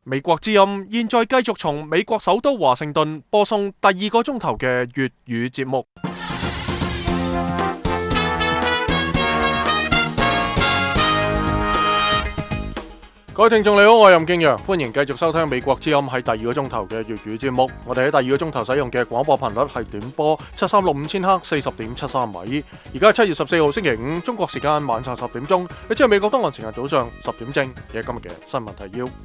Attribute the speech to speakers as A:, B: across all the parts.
A: 美國之音現在繼續從美國首都華盛頓播送第二個鐘頭嘅粵語節目。各位聽眾你好，我係任敬陽，歡迎繼續收聽美國之音喺第二個鐘頭嘅粵語節目。我哋喺第二個鐘頭使用嘅廣播頻率係短波7365千赫40.73米。而家係7月14號星期五，中國時間晚上10點鐘，亦即係美國東岸時間早上10點正嘅今日嘅新聞提要。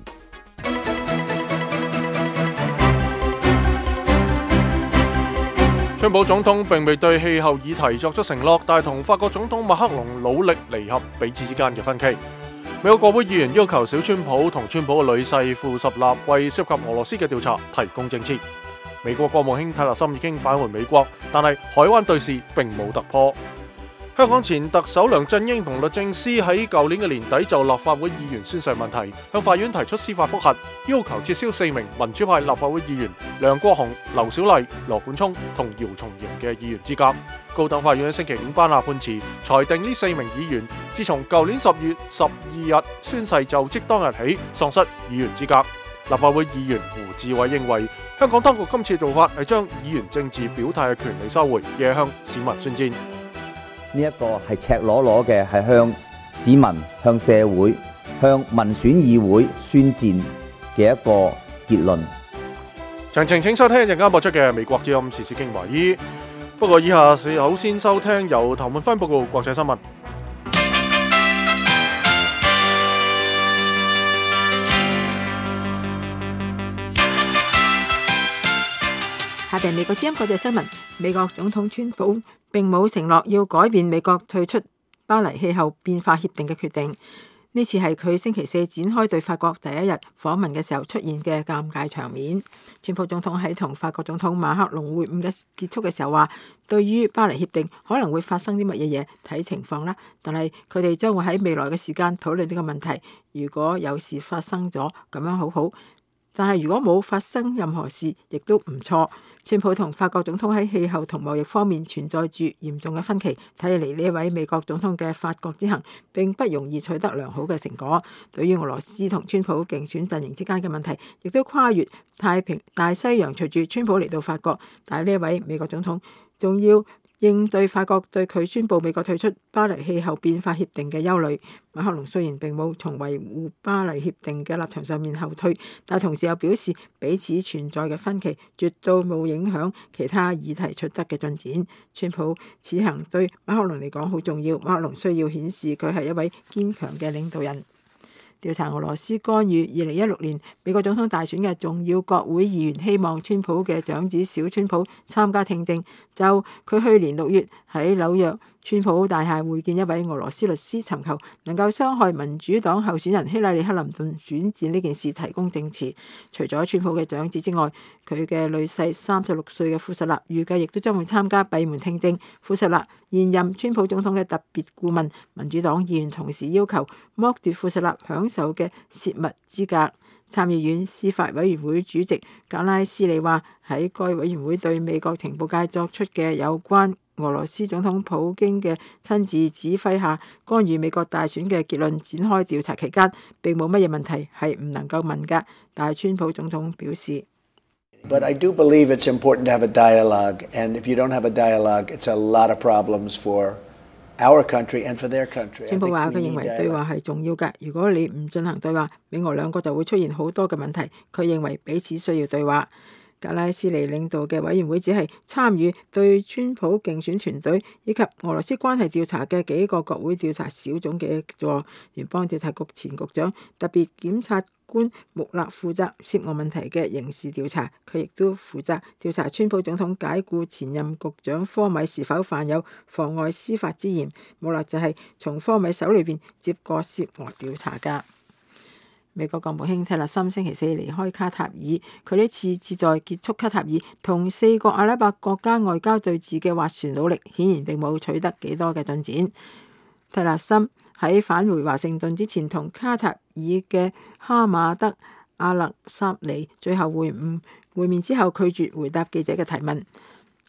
A: 川普總統並未對氣候議題作出承諾，但係同法國總統馬克龍努力彌合彼此之間嘅分歧。美國國會議員要求小川普同川普嘅女婿庫什納為涉及俄羅斯嘅調查提供證詞。美國國務卿泰勒森已經返回美國，但係海灣對峙並冇突破。香港前特首梁振英同律政司喺舊年嘅年底就立法會議員宣誓問題向法院提出司法覆核，要求撤銷4名民主派立法會議員梁國雄、劉小麗、羅冠聰同姚松炎嘅議員資格。高等法院星期五頒下判詞，裁定呢4名議員自從舊年10月12日宣誓就職當日起喪失議員資格。立法會議員胡志偉認為，香港當局今次做法係將議員政治表態嘅權利收回，亦係向市民宣戰。
B: 呢一個係赤裸裸嘅，係向市民、向社會、向民選議會宣戰嘅一個結論。
A: 詳情請收聽一陣間播出嘅美國之音時事經緯。不過以下首先收聽由譚滿芬報告國際新聞。
C: 下定美國之音國際新聞，美國總統川普並冇承諾要改變美國退出巴黎氣候變化協定嘅決定。呢次係佢星期四展開對法國第一日訪問嘅時候出現嘅尷尬場面。川普總統喺同法國總統馬克龍會晤嘅結束嘅時候話，對於巴黎協定可能會發生啲乜嘢嘢，睇情況啦。但係佢哋將會喺未來嘅時間討論呢個問題。如果有事發生咗，咁樣好好。但係如果冇發生任何事，亦都唔錯。川普同法國總統喺氣候同貿易方面存在住嚴重嘅分歧，睇嚟呢位美國總統嘅法國之行並不容易取得良好嘅成果。對於俄羅斯同川普競選陣營之間嘅問題，亦都跨越太平大西洋，隨住川普嚟到法國，但係呢位美國總統仲要應對法國對佢宣布美國退出巴黎氣候變化協定嘅憂慮。馬克龍雖然並冇從維護巴黎協定嘅立場上面後退，但同時又表示彼此存在嘅分歧絕對冇影響其他議題取得嘅進展。川普此行對馬克龍嚟講好重要，馬克龍需要顯示佢係一位堅強嘅領導人。調查俄羅斯干預2016年美國總統大選嘅重要國會議員希望川普嘅長子小川普參加聽證，就佢去年6月喺紐約川普大廈會見一位俄羅斯律師，尋求能夠傷害民主黨候選人希拉里克林頓選戰呢件事提供證詞。除咗川普嘅長子之外，佢嘅女婿36歲嘅庫什納預計亦都將會參加閉門聽證。庫什納現任川普總統嘅特別顧問，民主黨議員同時要求剝奪庫什納享受嘅泄密資格。參議院司法委員會主席格拉斯利話，喺該委員會對美國情報界作出嘅有關俄羅斯總統普京嘅親自指揮下干預美國大選嘅結論展開調查期間，並冇乜嘢問題係唔能夠問㗎。但係川普總統表示
D: ，But I do believe it's important to have a dialogue, and if you don't have a dialogue, it's a lot of problems for our country and for their country.
C: 川普話佢認為對話係重要㗎，如果你唔進行對話，美俄兩國就會出現好多嘅問題。佢認為彼此需要對話。格拉斯尼領導嘅委員會只係參與對川普競選團隊以及俄羅斯關係調查嘅幾個國會調查小組嘅助聯邦調查局前局長特別檢察官穆勒負責涉俄問題嘅刑事調查，佢亦都負責調查川普總統解雇前任局長科米是否犯有妨礙司法之嫌。穆勒就係從科米手裏邊接過涉俄調查㗎。美國國務卿蒂勒森星期四離開卡塔爾，佢呢次旨在結束卡塔爾同4個阿拉伯國家外交對峙嘅斡旋努力，顯然並冇取得幾多嘅進展。蒂勒森喺返回華盛頓之前，同卡塔爾嘅哈馬德阿勒薩尼最後會面之後，拒絕回答記者嘅提問。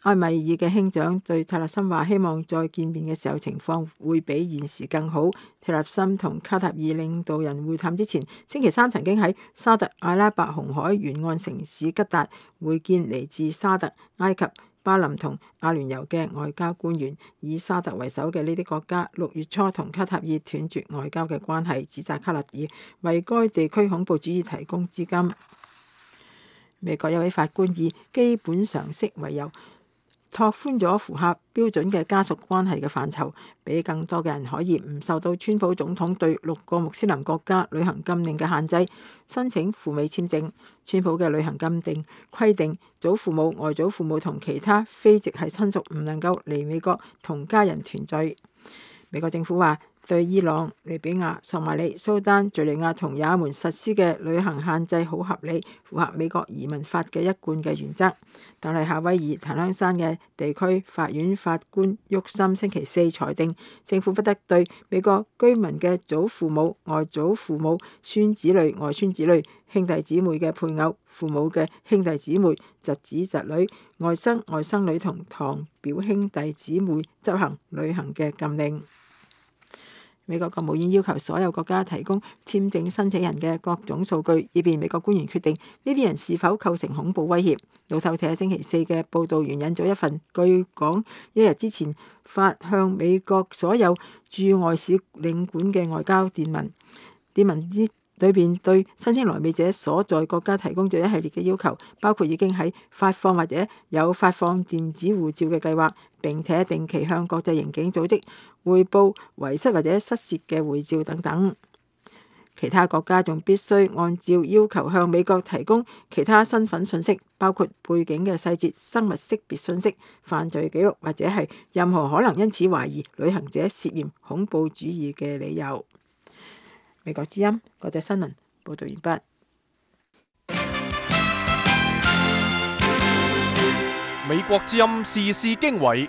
C: 埃米爾嘅兄長對泰勒森話，希望再見面嘅時候情況會比現時更好。泰勒森同卡塔爾領導人會談之前，星期三曾經喺沙特阿拉伯紅海沿岸城市吉達會見嚟自沙特、埃及、巴林同阿聯酋嘅外交官員。以沙特為首嘅呢啲國家6月初同卡塔爾斷絕外交嘅關係，指責卡塔爾為該地區恐怖主義提供資金。美國有位法官以基本常識為由，拓寬咗符合標準嘅家屬關係嘅範疇，俾更多嘅人可以唔受到川普總統對6個穆斯林國家旅行禁令嘅限制，申請赴美簽證。川普嘅旅行禁令規定，祖父母、外祖父母同其他非直系親屬唔能夠嚟美國同家人團聚。美國政府話，對伊朗、利比亞、索馬里、蘇丹、敘利亞同也門實施嘅旅行限制好合理，符合美國移民法嘅一貫嘅原則。但係夏威夷檀香山嘅地區法院法官沃森星期四裁定，政府不得對美國居民嘅祖父母、外祖父母、孫子女、外孫子女、兄弟姊妹嘅配偶、父母嘅兄弟姊妹、侄子侄女、外甥外甥女同堂表兄弟姊妹執行旅行嘅禁令。美國國務院要求所有國家提供簽證申請人嘅各種數據，以便美國官員決定呢啲人是否構成恐怖威脅。路透社星期四嘅報導援引咗一份據講一日之前發向美國所有駐外使領館嘅外交電文，電文裏邊對申請來美者所在國家提供咗一系列嘅要求，包括已經喺發放或者有發放電子護照嘅計劃，並且定期向國際刑警組織匯報遺失或者失竊嘅護照等等。其他國家仲必須按照要求向美國提供其他身份信息，包括背景嘅細節、生物識別信息、犯罪記錄或者係任何可能因此懷疑旅行者涉嫌恐怖主義嘅理由。美國之音國際新聞報道完畢。
A: 美國之音時事經緯，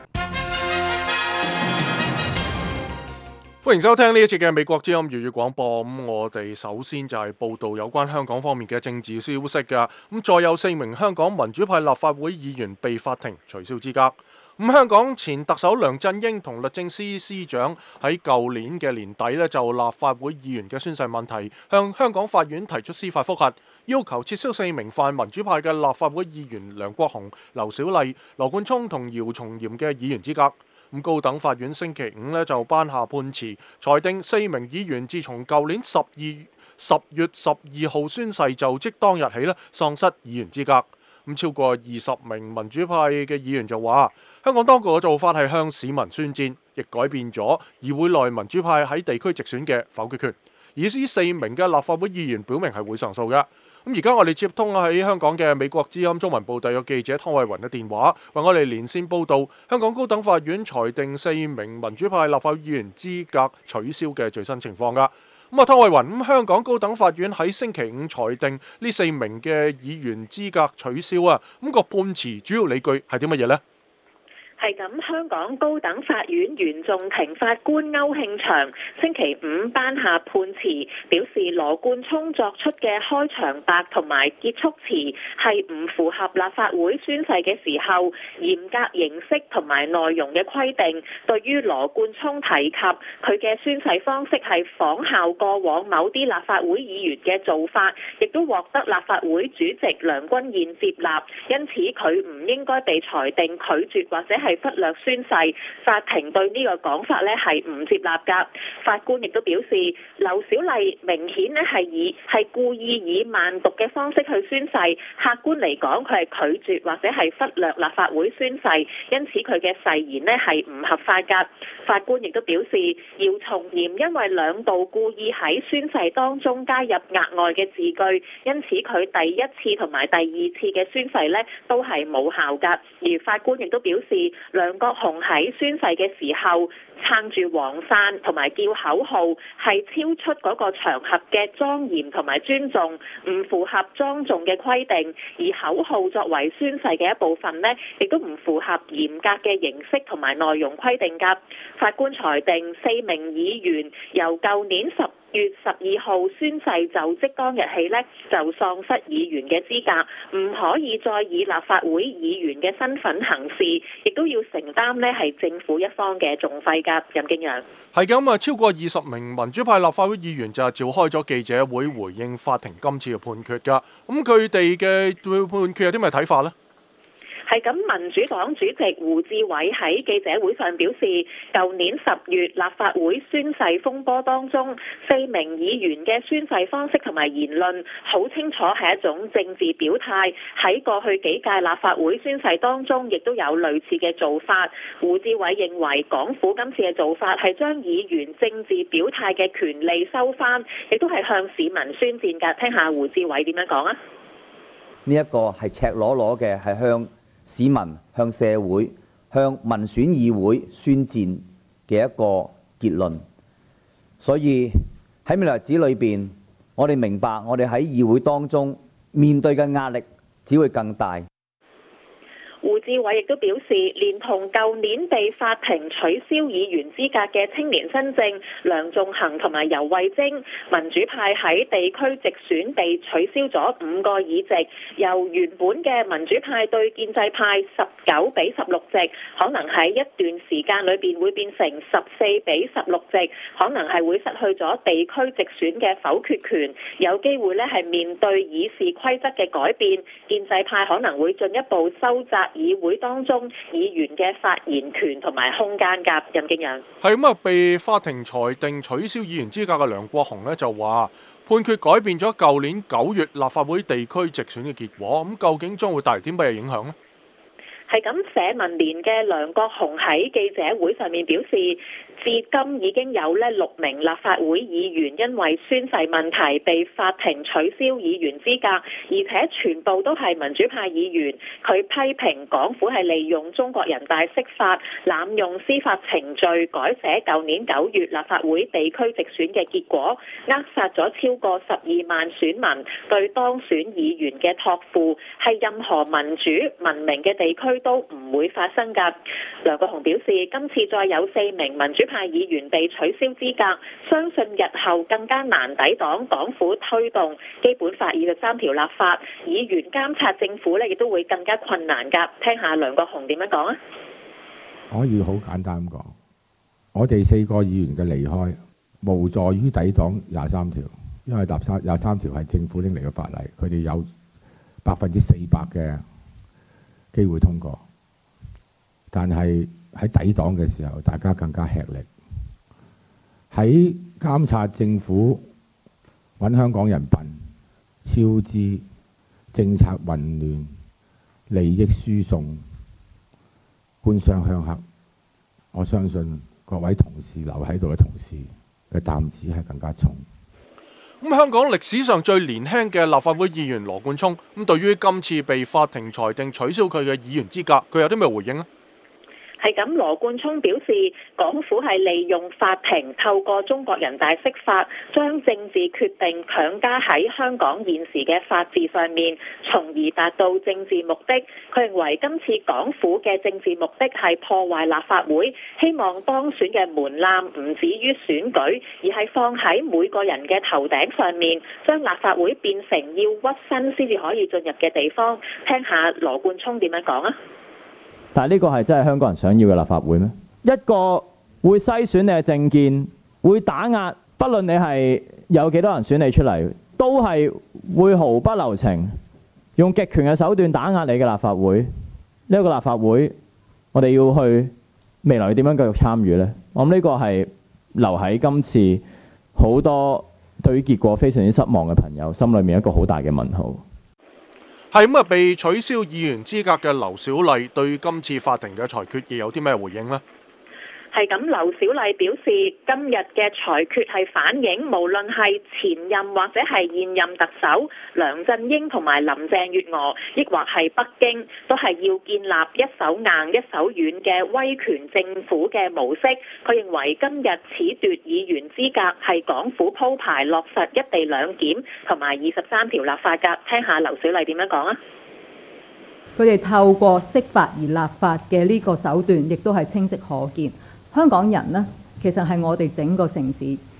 A: 歡迎收聽呢一節嘅美國之音粵語廣播。咁我哋首先就係報道有關香港方面嘅政治消息噶。咁再有4名香港民主派立法會議員被法庭取消資格。咁香港前特首梁振英同律政司司長喺舊年嘅年底呢，就立法會議員嘅宣誓問題向香港法院提出司法覆核，要求撤銷4名泛民主派嘅立法會議員梁國雄、劉小麗、羅冠聰同姚松炎嘅議員資格。咁高等法院星期5呢，就頒下判詞，裁定4名議員自從舊年10月12號宣誓就職當日起呢，喪失議員資格。咁超過20名民主派嘅議員就話，香港當局嘅做法係向市民宣戰，亦改變咗議會內民主派喺地區直選嘅否決權。而呢4名嘅立法會議員表明係會上訴嘅。咁而家我哋接通喺香港嘅美國之音中文部特約記者湯慧雲嘅電話，為我哋連線報道香港高等法院裁定4名民主派立法會議員資格取消嘅最新情況㗎。咁啊，湯慧雲，咁香港高等法院喺星期5裁定呢4名嘅議員資格取消啊，咁個判詞主要理據係啲乜嘢呢？
E: 係咁，香港高等法院原訟庭法官歐慶祥星期5頒下判詞，表示羅冠聰作出嘅開場白同埋結束詞係唔符合立法會宣誓嘅時候嚴格形式同埋內容嘅規定。對於羅冠聰提及佢嘅宣誓方式係仿效過往某啲立法會議員嘅做法，亦都獲得立法會主席梁君彥接納，因此佢唔應該被裁定拒絕或者係忽略宣誓。法庭對呢個講法咧係唔接納㗎。法官亦都表示，劉小麗明顯咧係故意以慢讀嘅方式去宣誓，客觀嚟講佢係拒絕或者係忽略立法會宣誓，因此佢嘅誓言咧係唔合法㗎。法官亦都表示，姚松炎因為2度故意喺宣誓當中加入額外嘅字句，因此佢第一次同埋第2次嘅宣誓咧都係冇效㗎。而法官亦都表示，梁國雄喺宣誓嘅時候撐住黃傘同埋叫口號，係超出嗰個場合嘅莊嚴同埋尊重，唔符合莊重嘅規定。而口號作為宣誓嘅一部分呢，亦都唔符合嚴格嘅形式同埋內容規定㗎。法官裁定4名議員由舊年10 月12號宣誓就職當日起呢，就喪失議員嘅資格，唔可以再以立法會議員嘅身份行事，亦都要承擔呢係政府一方嘅訟費㗎。任敬陽
A: 係咁啊，超過20名民主派立法會議員就係召開咗記者會回應法庭今次嘅判決㗎。咁佢哋嘅判決有啲咩睇法呢？
E: 係咁，民主黨主席胡志偉喺記者會上表示，舊年10月立法會宣誓風波當中，4名議員嘅宣誓方式同埋言論好清楚係一種政治表態。喺過去幾屆立法會宣誓當中，亦都有類似嘅做法。胡志偉認為港府今次嘅做法係將議員政治表態嘅權利收返，亦都係向市民宣戰㗎。聽下胡志偉點樣講啊？
B: 呢一個係赤裸裸嘅，係向市民、向社會、向民選議會宣戰嘅一個結論。所以喺未來日子裏邊，我哋明白我哋喺議會當中面對嘅壓力只會更大。
E: 胡志偉亦都表示，連同舊年被法庭取消議員資格嘅青年新政梁頌恆同埋游蕙禎，民主派喺地區直選被取消咗5個議席，由原本嘅民主派對建制派19比16席，可能喺一段時間裏邊會變成14比16席，可能係會失去咗地區直選嘅否決權，有機會咧係面對議事規則嘅改變，建制派可能會進一步收窄議會當中議員嘅發言權同埋空間㗎。任敬陽
A: 係咁啊，被法庭裁定取消議員資格嘅梁國雄呢就話判決改變咗舊年9月立法會地區直選嘅結果，咁究竟將會帶嚟啲咩影響呢？
E: 係咁，社民連嘅梁國雄喺記者會上面表示，至今已經有6名立法會議員因為宣誓問題被法庭取消議員資格，而且全部都係民主派議員。佢批評港府係利用中國人大釋法，濫用司法程序改寫舊年9月立法會地區直選嘅結果，扼殺咗超過12萬選民對當選議員嘅託付，係任何民主文明嘅地區都唔會發生㗎。梁國雄表示，今次再有4名民主派議員被取消資格，相信日後更加難抵擋港府推動基本法23條立法，議員監察政府咧亦都會更加困難㗎。聽下梁國雄點樣講啊？
F: 可以好簡單咁講，我哋4個議員嘅離開，無助於抵擋23條，因為23條係政府拎嚟嘅法例，佢哋有400%嘅機會通過，但係喺抵擋嘅時候，大家更加吃力。喺監察政府揾香港人笨、超支、政策混亂、利益輸送、官商鄉黑，我相信各位同事留喺度嘅同事嘅擔子係更加重。
A: 咁香港歷史上最年輕嘅立法會議員羅冠聰，咁對於今次被法庭裁定取消佢嘅議員資格，佢有啲咩回應呢？
E: 係咁，羅冠聰表示，港府係利用法庭透過中國人大釋法，將政治決定強加喺香港現時嘅法治上面，從而達到政治目的。佢認為今次港府嘅政治目的係破壞立法會，希望當選嘅門檻唔止於選舉，而係放喺每個人嘅頭頂上面，將立法會變成要屈身先至可以進入嘅地方。聽下羅冠聰點樣講啊！
G: 但係呢個係真係香港人想要嘅立法會咩？一個會篩選你嘅政見，會打壓，不論你係有幾多人選你出嚟，都係會毫不留情，用極權嘅手段打壓你嘅立法會。呢一個立法會，我哋要去未來點樣繼續參與呢？我諗呢個係留喺今次好多對於結果非常之失望嘅朋友心裏面一個好大嘅問號。
A: 係咁啊！被取消議員資格嘅劉小麗對今次法庭嘅裁決亦有啲咩回應呢？
E: 係咁，劉小麗表示，今日嘅裁決係反映無論係前任或者係現任特首梁振英同埋林鄭月娥，抑或係北京，都係要建立一手硬一手軟嘅威權政府嘅模式。佢認為今日褫奪議員資格係港府鋪排落實一地兩檢同埋23條立法㗎。聽下劉小麗點樣講啊！
H: 佢哋透過釋法而立法嘅呢個手段，亦都係清晰可見。香港人呢，其實係我哋整個城市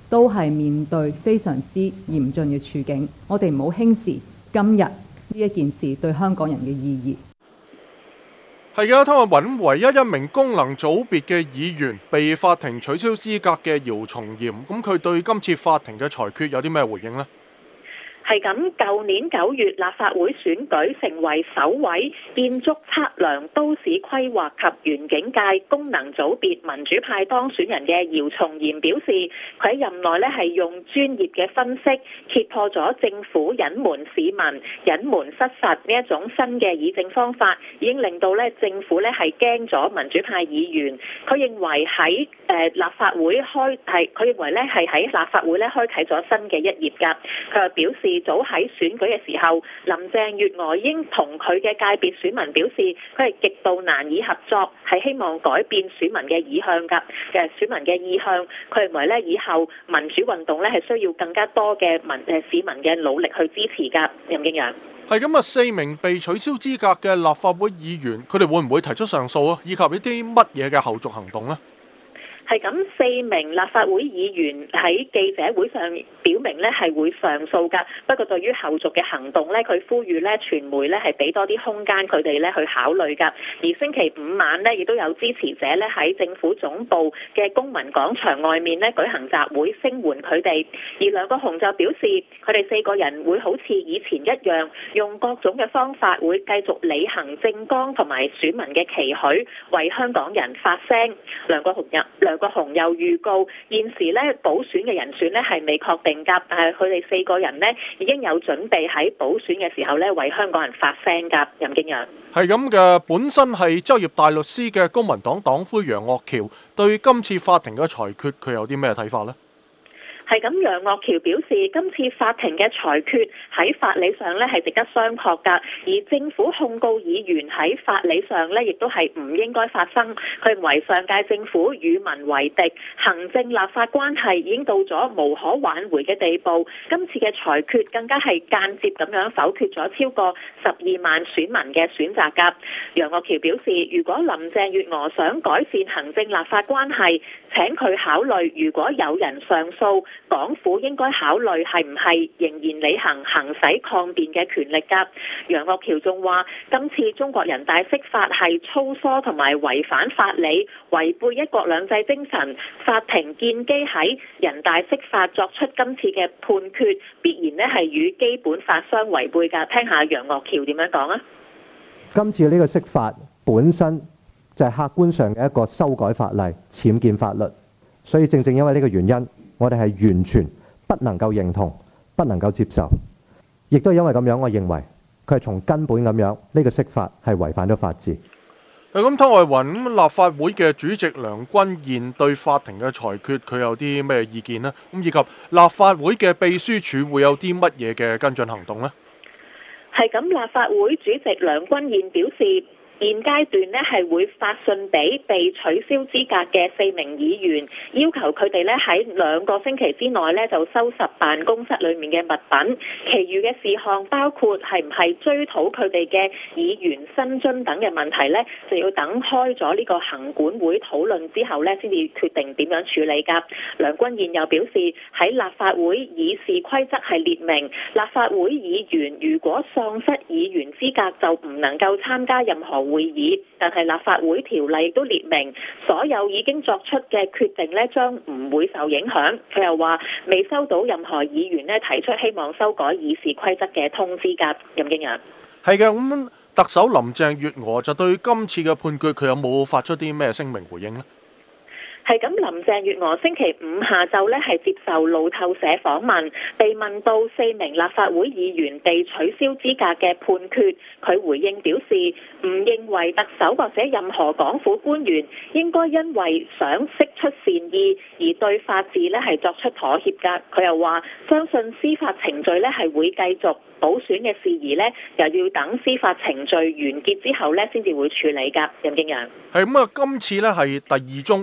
H: 都係面對非常之嚴峻嘅處境。我哋唔好輕視今日呢一件事對香港人嘅意義。
A: 係嘅，湯慧雲唯一名功能組別嘅議員被法庭取消資格嘅姚松炎，咁佢對今次法庭嘅裁決有啲咩回應呢？
E: 係咁，舊年9月立法會選舉成為首位建築測量、都市規劃及園境界功能組別民主派當選人嘅姚松炎表示，佢喺任內咧係用專業嘅分析揭破咗政府隱瞞市民、隱瞞失實呢一種新嘅議政方法，已經令到咧政府咧係驚咗民主派議員。佢認為喺立法會佢認為咧係喺立法會咧開啟咗新嘅一頁㗎。佢又表示，早喺選舉嘅時候，林鄭月娥已經同佢嘅界別選民表示，佢係極度難以合作，係希望改變選民嘅意向㗎。選民嘅意向，佢認為咧以後民主運動咧係需要更加多嘅市民嘅努力去支持㗎。任敬揚。
A: 係咁啊，4名被取消資格嘅立法會議員，佢哋會唔會提出上訴啊？以及一啲乜嘢嘅後續行動呢？
E: 係咁，4名立法會議員喺記者會上表明咧係會上訴㗎。不過對於後續嘅行動咧，佢呼籲咧傳媒咧係俾多啲空間佢哋咧去考慮㗎。而星期5晚咧，亦都有支持者咧喺政府總部嘅公民廣場外面咧舉行集會聲援佢哋。而梁國雄就表示，佢哋4個人會好似以前一樣，用各種嘅方法會繼續履行政綱同埋選民嘅期許，為香港人發聲。梁國雄又預告，現時咧補選嘅人選咧係未確定㗎，但係佢哋4個人咧已經有準備喺補選嘅時候咧為香港人發聲㗎。任敬揚。
A: 係咁嘅，本身係執業大律師嘅公民黨黨魁楊岳橋對今次法庭嘅裁決，佢有啲咩睇法呢？
E: 係咁，楊岳橋表示，今次法庭嘅裁決喺法理上咧係值得商榷㗎，而政府控告議員喺法理上咧亦都係唔應該發生。佢認為上屆政府與民為敵，行政立法關係已經到咗無可挽回嘅地步。今次嘅裁決更加係間接咁樣否決咗超過12萬選民嘅選擇㗎。楊岳橋表示，如果林鄭月娥想改善行政立法關係，請佢考慮，如果有人上訴，港府應該考慮係唔係仍然履行使抗辯嘅權力㗎。楊岳橋仲話，今次中國人大釋法係粗疏同埋違反法理，違背一國兩制精神。法庭建基喺人大釋法作出今次嘅判決，必然咧係與基本法相違背㗎。聽下楊岳橋點樣講啊？
I: 今次呢個釋法本身就係客觀上嘅一個修改法例、僭建法律，所以正因為呢個原因，我哋係完全不能夠認同、不能夠接受，亦都係因為咁樣，我認為佢係從根本咁樣呢個釋法係違反咗法治。
A: 咁湯慧雲，立法會嘅主席梁君彥對法庭嘅裁決，佢有啲咩意見呢？咁以及立法會嘅秘書處會有啲乜嘢嘅跟進行動呢？
E: 係咁，立法會主席梁君彥表示，現階段咧係會發信俾被取消資格嘅4名議員，要求佢哋咧喺2個星期之內咧就收拾辦公室裏面嘅物品。其餘嘅事項包括係唔係追討佢哋嘅議員薪津等嘅問題咧，就要等開咗呢個行管會討論之後咧，先至決定點樣處理㗎。梁君彥又表示，喺立法會議事規則係列明，立法會議員如果喪失議員資格就唔能夠參加任何會議，但係立法會條例亦都列明，所有已經作出嘅決定咧，將唔會受影響。佢又話未收到任何議員咧提出希望修改議事規則嘅通知㗎。任敬揚。
A: 係嘅，咁特首林鄭月娥就對今次嘅判決，佢有冇發出啲咩聲明回應呢？
E: 係咁，林鄭月娥星期5下晝咧係接受路透社訪問，被問到4名立法會議員被取消資格嘅判決，佢回應表示唔認為特首或者任何港府官員應該因為想釋出善意而對法治咧係作出妥協㗎。佢又話相信司法程序咧係會繼續，補選嘅事宜咧又要等司法程序完結之後咧先至會處理㗎。任敬揚。
A: 係咁啊，今次咧係第2宗有關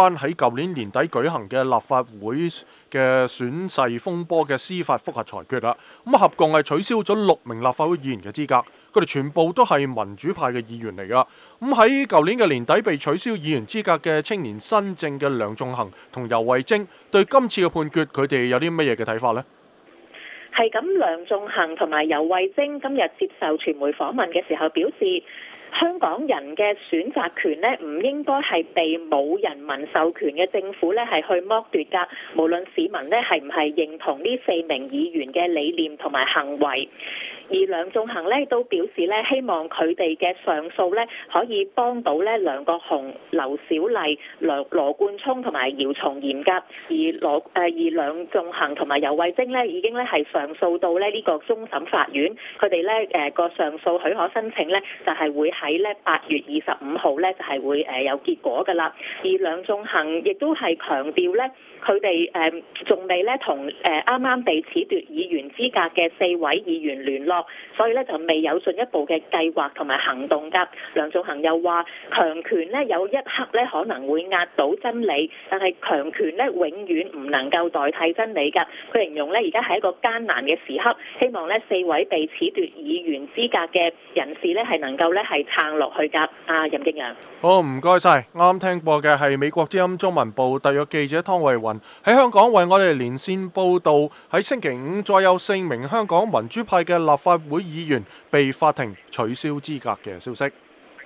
A: 關喺舊年年底舉行嘅立法會嘅選勢風波嘅司法覆核裁決啦。咁合共係取消咗6名立法會議員嘅資格，佢哋全部都係民主派嘅議員嚟噶。咁喺舊年嘅年底被取消議員資格嘅青年新政嘅梁頌恆同游蕙禎，對今次嘅判決佢哋有啲乜嘢嘅睇法呢？
E: 係咁，梁頌恆同埋游蕙禎今日接受傳媒訪問嘅時候表示，香港人嘅選擇權呢，唔應該係被冇人民授權嘅政府呢係去剝奪㗎。無論市民呢係唔係認同呢4名議員嘅理念同埋行為。而梁頌恆呢都表示呢，希望佢哋嘅上訴呢可以幫到呢梁國雄、劉小麗、羅冠聰同埋姚松炎㗎。而梁頌恆同埋游蕙禎呢已經呢係上訴到呢個終審法院，佢哋呢個上訴許可申請呢就係會喺呢8月25號呢就係會有結果㗎啦。而梁頌恆亦都係強調呢，佢哋仲未呢同啱啱被褫奪議員資格嘅4位議員聯絡，所以呢就未有進一步嘅計劃同埋行動㗎。梁頌恆又話，強權呢有一刻呢可能會壓倒真理，但係強權呢永遠唔能夠代替真理㗎。佢形容呢而家係一個艱難嘅時刻，希望呢4位被褫奪議員資格嘅人士呢係能夠呢係撐落去㗎。任敬揚，
A: 好，唔該晒。啱啱聽過嘅係美國之音中文部特約記者湯慧雲喺香港為我哋連線報導，喺星期五再有4名香港民主派嘅立法會議員被法庭取消資格嘅消息。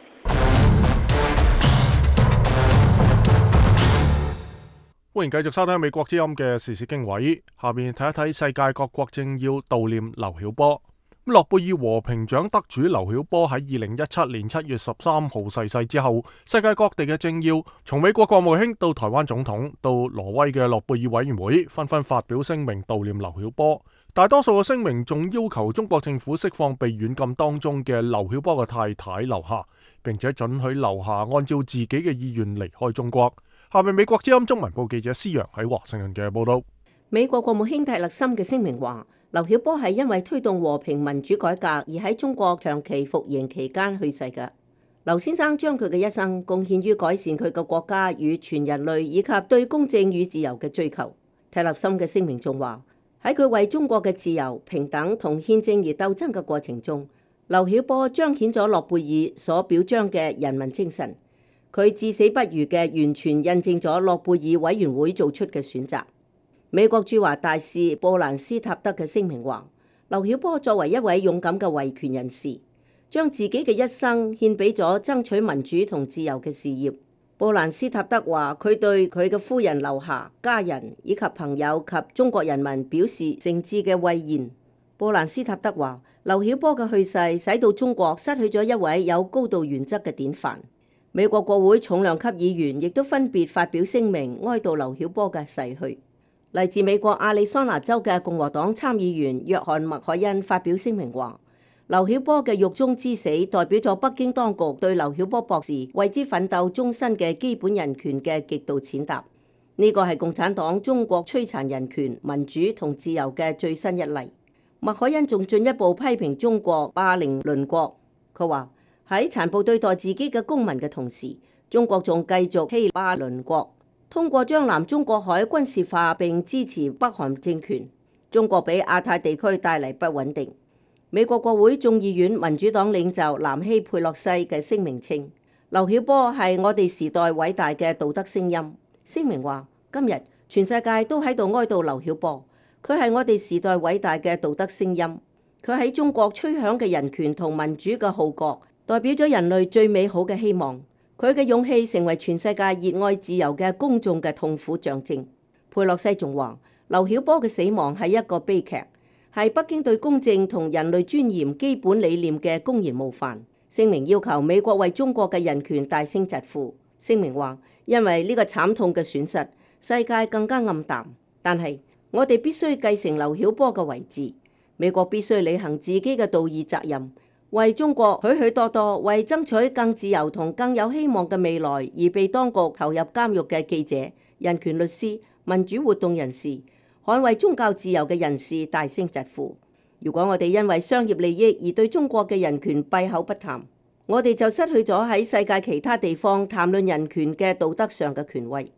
A: 歡迎繼續收聽美國之音嘅時事經緯，下面睇一睇世界各國政要悼念劉曉波。諾貝爾和平獎得主劉曉波喺2017年7月13號逝世之後，世界各地嘅政要，從美國國務卿到台灣總統，到挪威嘅諾貝爾委員會，紛紛發表聲明悼念劉曉波。大多數嘅聲明仲要求中國政府釋放被軟禁當中嘅劉曉波嘅太太劉霞，並且准許劉霞按照自己嘅意願離開中國。下面美國之音中文部記者施洋喺華盛頓嘅報道。
J: 美國國務卿蒂勒森嘅聲明話，劉曉波係因為推動和平民主改革而喺中國長期服刑期間去世嘅。劉先生將佢嘅一生貢獻於改善佢嘅國家與全人類以及對公正與自由嘅追求。蒂勒森嘅聲明仲話，喺佢為中國嘅自由、平等同憲政而鬥爭嘅過程中，劉曉波彰顯咗諾貝爾所表彰嘅人民精神。佢至死不渝嘅完全印證咗諾貝爾委員會做出嘅選擇。美國駐華大使布蘭斯塔德嘅聲明話，劉曉波作為一位勇敢嘅維權人士，將自己嘅一生獻俾咗爭取民主同自由嘅事業。布蘭斯塔德話，佢對佢嘅夫人劉霞、家人以及朋友及中國人民表示誠摯嘅慰唁。布蘭斯塔德話，劉曉波嘅去世使到中國失去咗一位有高度原則嘅典範。美國國會重量級議員亦都分別發表聲明哀悼劉曉波嘅逝去。嚟自美國亞利桑那州嘅共和黨參議員約翰麥凱恩發表聲明話，劉曉波嘅獄中之死代表咗北京當局對劉曉波博士為之奮鬥終身嘅基本人權嘅極度踐踏。呢個係共產黨中國摧殘人權、民主同自由嘅最新一例。麥凱恩仲進一步批評中國霸凌鄰國，佢話喺殘暴對待自己嘅公民嘅同時，中國仲繼續欺霸鄰國。通過將南中國海軍事化並支持北韓政權，中國俾亞太地區帶嚟不穩定。美國國會眾議院民主黨領袖南希佩洛西嘅聲明稱，劉曉波係我哋時代偉大嘅道德聲音。聲明話，今日全世界都喺度哀悼劉曉波，佢係我哋時代偉大嘅道德聲音。佢喺中國吹響嘅人權同民主嘅號角，代表咗人類最美好嘅希望。佢嘅勇氣成為全世界熱愛自由嘅公眾嘅痛苦象徵。佩洛西仲話，劉曉波嘅死亡係一個悲劇，係北京對公正同人類尊嚴基本理念嘅公然冒犯。聲明要求美國為中國嘅人權大聲疾呼。聲明話，因為呢個慘痛嘅損失，世界更加暗淡。但係我哋必須繼承劉曉波嘅遺志，美國必須履行自己嘅道義責任。為中國許許多多為爭取更自由同更有希望嘅未來而被當局投入監獄嘅記者、人權律師、民主活動人士、捍衛宗教自由嘅人士大聲疾呼。如果我哋因為商業利益而對中國嘅人權閉口不談，我哋就失去咗喺世界其他地方談論人權嘅道德上嘅權威。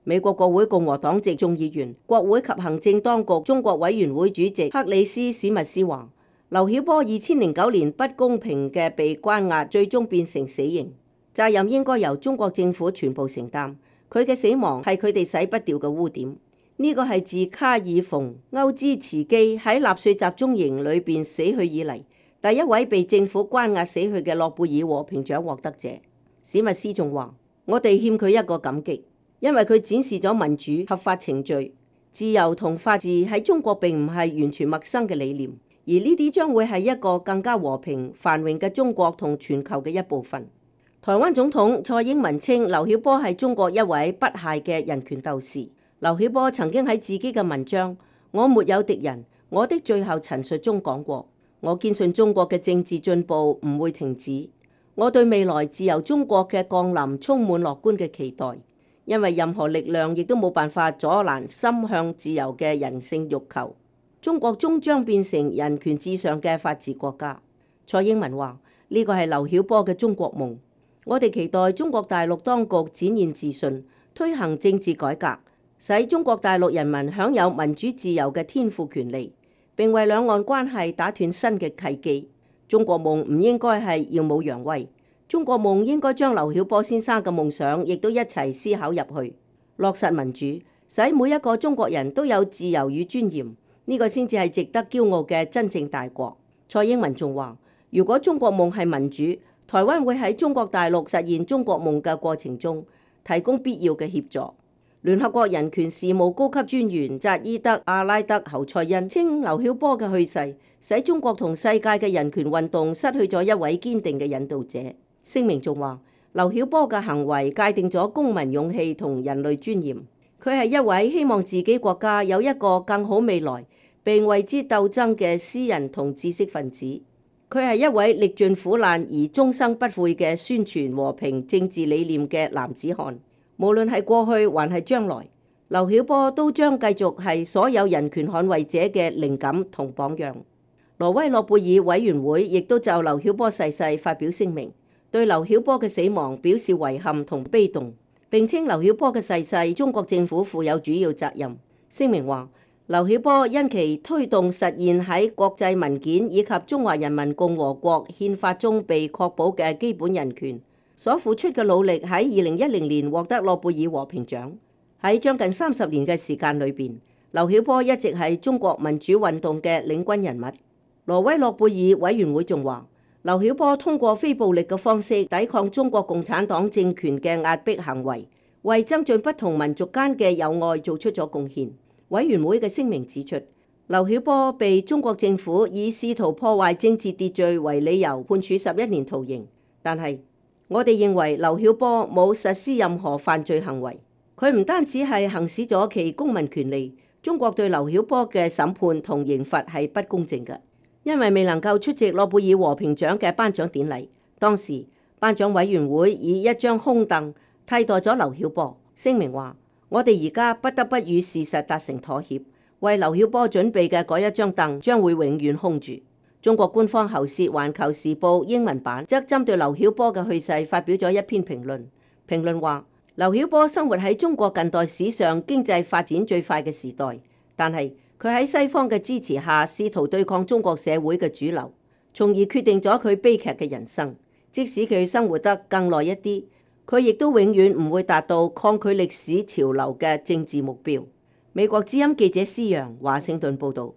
J: 美國國會共和黨籍眾議員、國會及行政當局中國委員會主席克里斯史密斯話：劉曉波2009年不公平嘅被關押，最終變成死刑，責任應該由中國政府全部承擔。佢嘅死亡係佢哋洗不掉嘅污點。呢個係自卡爾馮歐茲茨基喺納粹集中營裏邊死去以嚟，第一位被政府關押死去嘅諾貝爾和平獎獲得者。史密斯仲話：我哋欠佢一個感激，因為佢展示咗民主、合法程序、自由同法治喺中國並唔係完全陌生嘅理念，而呢啲將會係一個更加和平、繁榮嘅中國同全球嘅一部分。台灣總統蔡英文稱劉曉波係中國一位不懈嘅人權鬥士。劉曉波曾經喺自己嘅文章《我沒有敵人，我的最後陳述》中講過：我堅信中國嘅政治進步唔會停止，我對未來自由中國嘅降臨充滿樂觀嘅期待，因為任何力量亦都冇辦法阻攔心向自由嘅人性慾求。中國終將變成人權至上嘅法治國家。蔡英文話：呢個係劉曉波嘅中國夢。我哋期待中國大陸當局展現自信，推行政治改革，使中國大陸人民享有民主自由嘅天賦權利，並為兩岸關係打斷新嘅契機。中國夢唔應該係耀武揚威，中國夢應該將劉曉波先生嘅夢想亦都一齊思考入去，落實民主，使每一個中國人都有自由與尊嚴，呢個先至係值得驕傲嘅真正大國。蔡英文仲話：如果中國夢係民主，台灣會喺中國大陸實現中國夢嘅過程中提供必要嘅協助。聯合國人權事務高級專員扎伊德·阿拉德·侯賽因稱劉曉波嘅去世使中國同世界嘅人權運動失去咗一位堅定嘅引導者。聲明仲話：劉曉波嘅行為界定咗公民勇氣同人類尊嚴。佢係一位希望自己國家有一個更好未來並為之鬥爭嘅詩人同知識分子。佢係一位歷盡苦難而終生不悔嘅宣傳和平政治理念嘅男子漢。無論係過去還係將來，劉曉波都將繼續係所有人權捍衛者嘅靈感同榜樣。挪威諾貝爾委員會亦都就劉曉波逝世發表聲明，對劉曉波嘅死亡表示遺憾同悲痛，並稱劉曉波嘅逝世中國政府負有主要責任。聲明話：劉曉波因其推動實現喺國際文件以及中華人民共和國憲法中被確保嘅基本人權所付出嘅努力，喺2010年獲得諾貝爾和平獎。喺將近30年嘅時間裏邊，劉曉波一直係中國民主運動嘅領軍人物。挪威諾貝爾委員會仲話：劉曉波通過非暴力嘅方式抵抗中國共產黨政權嘅壓迫行為，為增進不同民族間嘅友愛做出咗貢獻。委員會嘅聲明指出，劉曉波被中國政府以試圖破壞政治秩序為理由判處11年徒刑，但係我哋認為劉曉波冇實施任何犯罪行為，佢唔單止係行使咗其公民權利，中國對劉曉波嘅審判同刑罰係不公正嘅，因為未能夠出席諾貝爾和平獎嘅頒獎典禮。當時頒獎委員會以一張空凳替代咗劉曉波，聲明話：我哋而家不得不與事實達成妥協，為劉曉波準備嘅嗰一張凳將會永遠空住。中國官方喉舌《環球時報》英文版則針對劉曉波嘅去世發表咗一篇評論，評論話：劉曉波生活喺中國近代史上經濟發展最快嘅時代，但係佢喺西方嘅支持下試圖對抗中國社會嘅主流，從而決定咗佢悲劇嘅人生。即使佢生活得更耐一啲，佢亦都永遠唔會達到抗拒歷史潮流嘅政治目標。美國之音記者施陽華盛頓報導。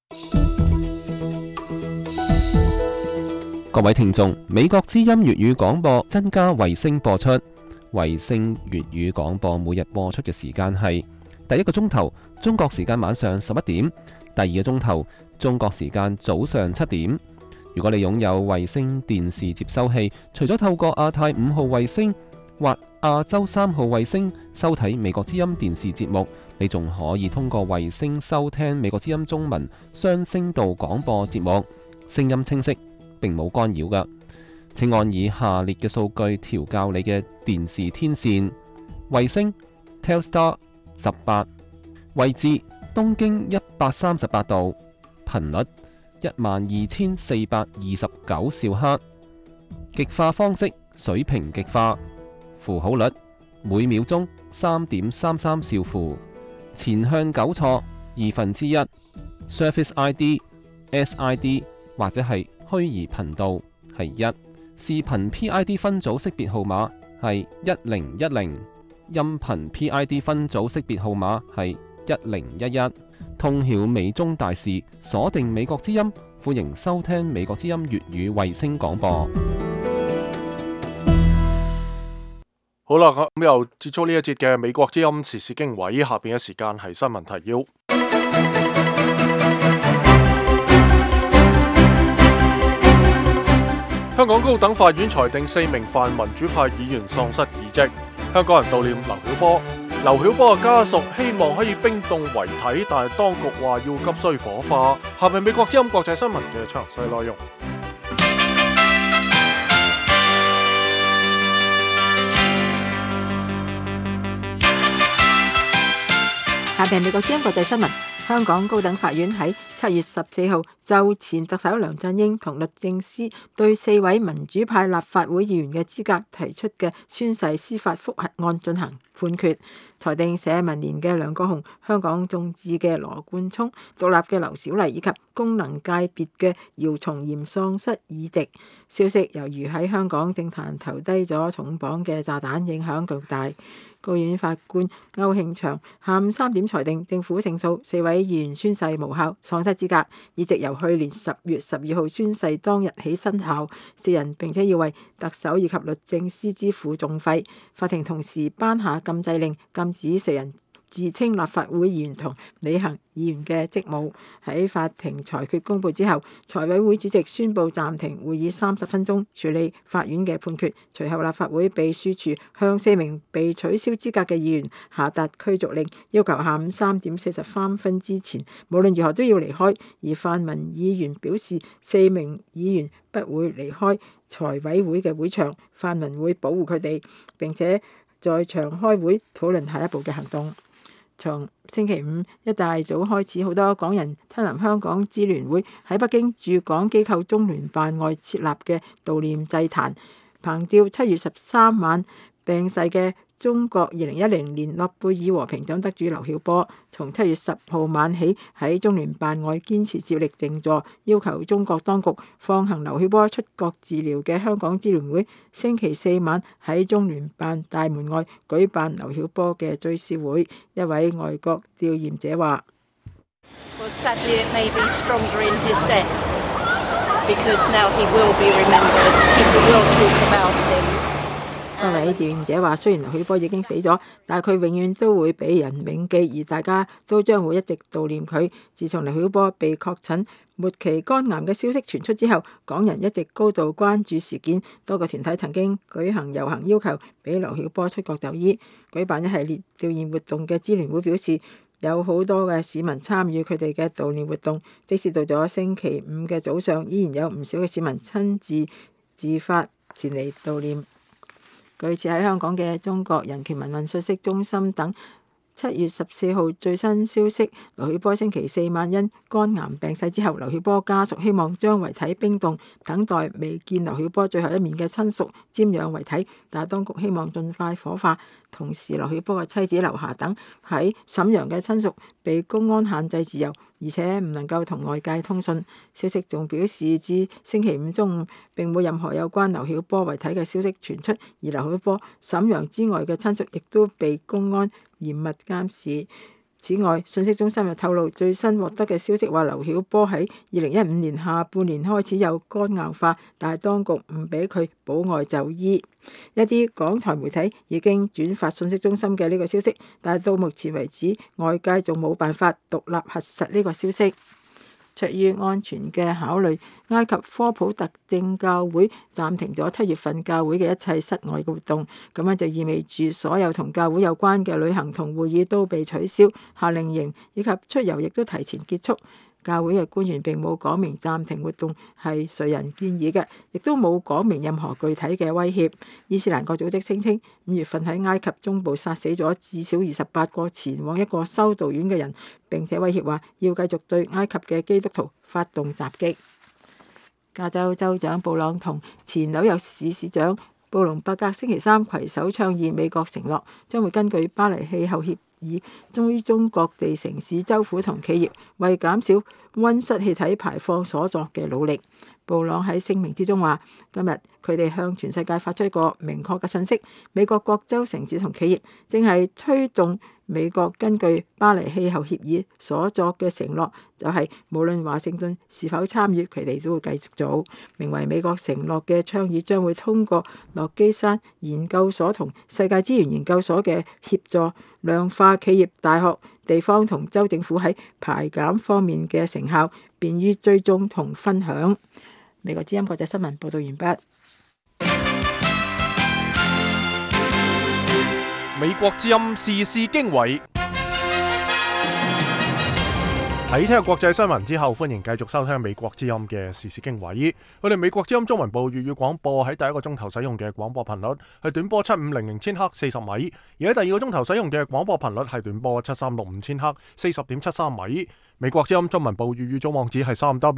K: 各位聽眾，美國之音粵語廣播增加衛星播出。衛星粵語廣播每日播出嘅時間係第一個鐘頭中國時間晚上11點，第二個鐘頭中國時間早上7點。如果你擁有衛星電視接收器，除咗透過亞太5號衛星或亞洲3號衛星收睇美國之音電視節目，你仲可以通過衛星收聽美國之音中文雙聲道廣播節目，聲音清晰，並冇干擾㗎。請按以下列嘅數據調校你嘅電視天線：衛星 Telstar 18，位置東經138度，頻率12429兆赫，極化方式水平極化，符號率每秒鐘 3.33兆符，前向糾錯1/2 ，Surface ID、SID 或者係虛擬頻道係1，視頻 PID 分組識別號碼係1010，音頻 PID 分組識別號碼係1011。通曉美中大事，鎖定美國之音，歡迎收聽美國之音粵語衛星廣播。
A: 好啦，咁又結束呢一節嘅美國之音時事經緯，下邊嘅時間係新聞提要。香港高等法院裁定4名泛民主派議員喪失議席。香港人悼念劉曉波。劉曉波嘅家屬希望可以冰凍遺體，但係當局話要急需火化。下面美國之音國際新聞嘅詳細內容。
C: 下邊美國之音國際新聞。香港高等法院喺7月14號就前特首梁振英同律政司對4位民主派立法會議員嘅資格提出嘅宣誓司法覆核案進行判決，裁定社民連嘅梁國雄、香港眾志嘅羅冠聰、獨立嘅劉小麗以及功能界別嘅姚松炎喪失議席。消息猶如喺香港政壇投低咗重磅嘅炸彈，影響巨大。高院法官歐慶祥下午3點裁定政府勝訴，4位議員宣誓無效，喪失資格，議席由去年10月12號宣誓當日起生效。4人並且要為特首以及律政司支付訟費。法庭同時頒下禁制令，禁止4人自稱立法會議員同履行議員嘅職務。喺法庭裁決公佈之後，財委會主席宣布暫停會議30分鐘，處理法院嘅判決。隨後立法會秘書處向4名被取消資格嘅議員下達驅逐令，要求下午3點43分之前無論如何都要離開。而泛民議員表示4名議員不會離開財委會嘅會場，泛民會保護佢哋，並且在場開會討論下一步嘅行動。從星期五一大早開始，好多港人親臨香港支聯會喺北京駐港機構中聯辦外設立嘅悼念祭壇，憑吊7月13晚病逝嘅中國2010年諾貝爾和平獎得主劉曉波。從7月10號晚起喺中聯辦外堅持接力靜坐，要求中國當局放行劉曉波出國治療嘅香港支聯會，星期4晚喺中聯辦大門外舉辦劉曉波嘅追思會。一位外國悼念者話：各位悼念者話，雖然劉曉波已經死咗，但係佢永遠都會俾人銘記，而大家都將會一直悼念佢。自從劉曉波被確診末期肝癌嘅消息傳出之後，港人一直高度關注事件。多個團體曾經舉行遊行，要求俾劉曉波出國就醫。舉辦一系列悼念活動嘅支聯會表示，有好多嘅市民參與佢哋嘅悼念活動，即使到咗星期5嘅早上，依然有唔少嘅市民親自自發前嚟悼念。據設喺香港嘅中國人權民運信息中心等7月14號最新消息，劉曉波星期4晚因肝癌病逝之後，劉曉波家屬希望將遺體冰凍，等待未見劉曉波最後一面嘅親屬瞻仰遺體，但係當局希望盡快火化。同時，劉曉波嘅妻子劉霞等喺瀋陽嘅親屬被公安限制自由，而且唔能夠同外界通訊。消息仲表示，至星期5中午並冇任何有關劉曉波遺體嘅消息傳出，而劉曉波瀋陽之外嘅親屬亦都被公安嚴密監視。此外，信息中心又透露最新獲得嘅消息話，劉曉波喺2015年下半年開始有肝硬化，但係當局唔俾佢保外就醫。一啲港台媒體已經轉發信息中心嘅呢個消息，但係到目前為止，外界仲冇辦法獨立核實呢個消息。出於安全嘅考慮，埃及科普特正教會暫停咗7月份教會嘅一切室外嘅活動，咁樣就意味住所有同教會有關嘅旅行同會議都被取消，夏令營以及出遊亦都提前結束。教會嘅官員並冇講明暫停活動係誰人建議嘅，亦都冇講明任何具體嘅威脅。伊斯蘭國組織聲稱5月份喺埃及中部殺死咗至少28個前往一個修道院嘅人，並且威脅話要繼續對埃及嘅基督徒發動襲擊。加州州長布朗同前紐約市市長布隆伯格星期三攜手倡議美國承諾將會根據巴黎氣候協議追蹤各地城市、州府同企業為減少溫室氣體排放所作嘅努力。布朗喺聲明之中話：今日佢哋向全世界發出一個明確嘅信息，美國各州、城市同企業正係推動美國根據巴黎氣候協議所作嘅承諾，就係無論華盛頓是否參與，佢哋都會繼續做。名為美國承諾嘅倡議將會通過洛基山研究所同世界資源研究所嘅協助，量化企業、大學、地方同州政府喺排減方面嘅成效，便於追蹤同分享。美國之音國際新聞報道完畢。
A: 美國之音時事經緯。喺聽日國際新聞之後，歡迎繼續收聽美國之音嘅時事經緯。我哋美國之音中文部粵語廣播喺第一個鐘頭使用嘅廣播頻率係短波7500千赫40米，而喺第二個鐘頭使用嘅廣播頻率係短波7365千赫40.73米。美國之音中文部粵語總網址係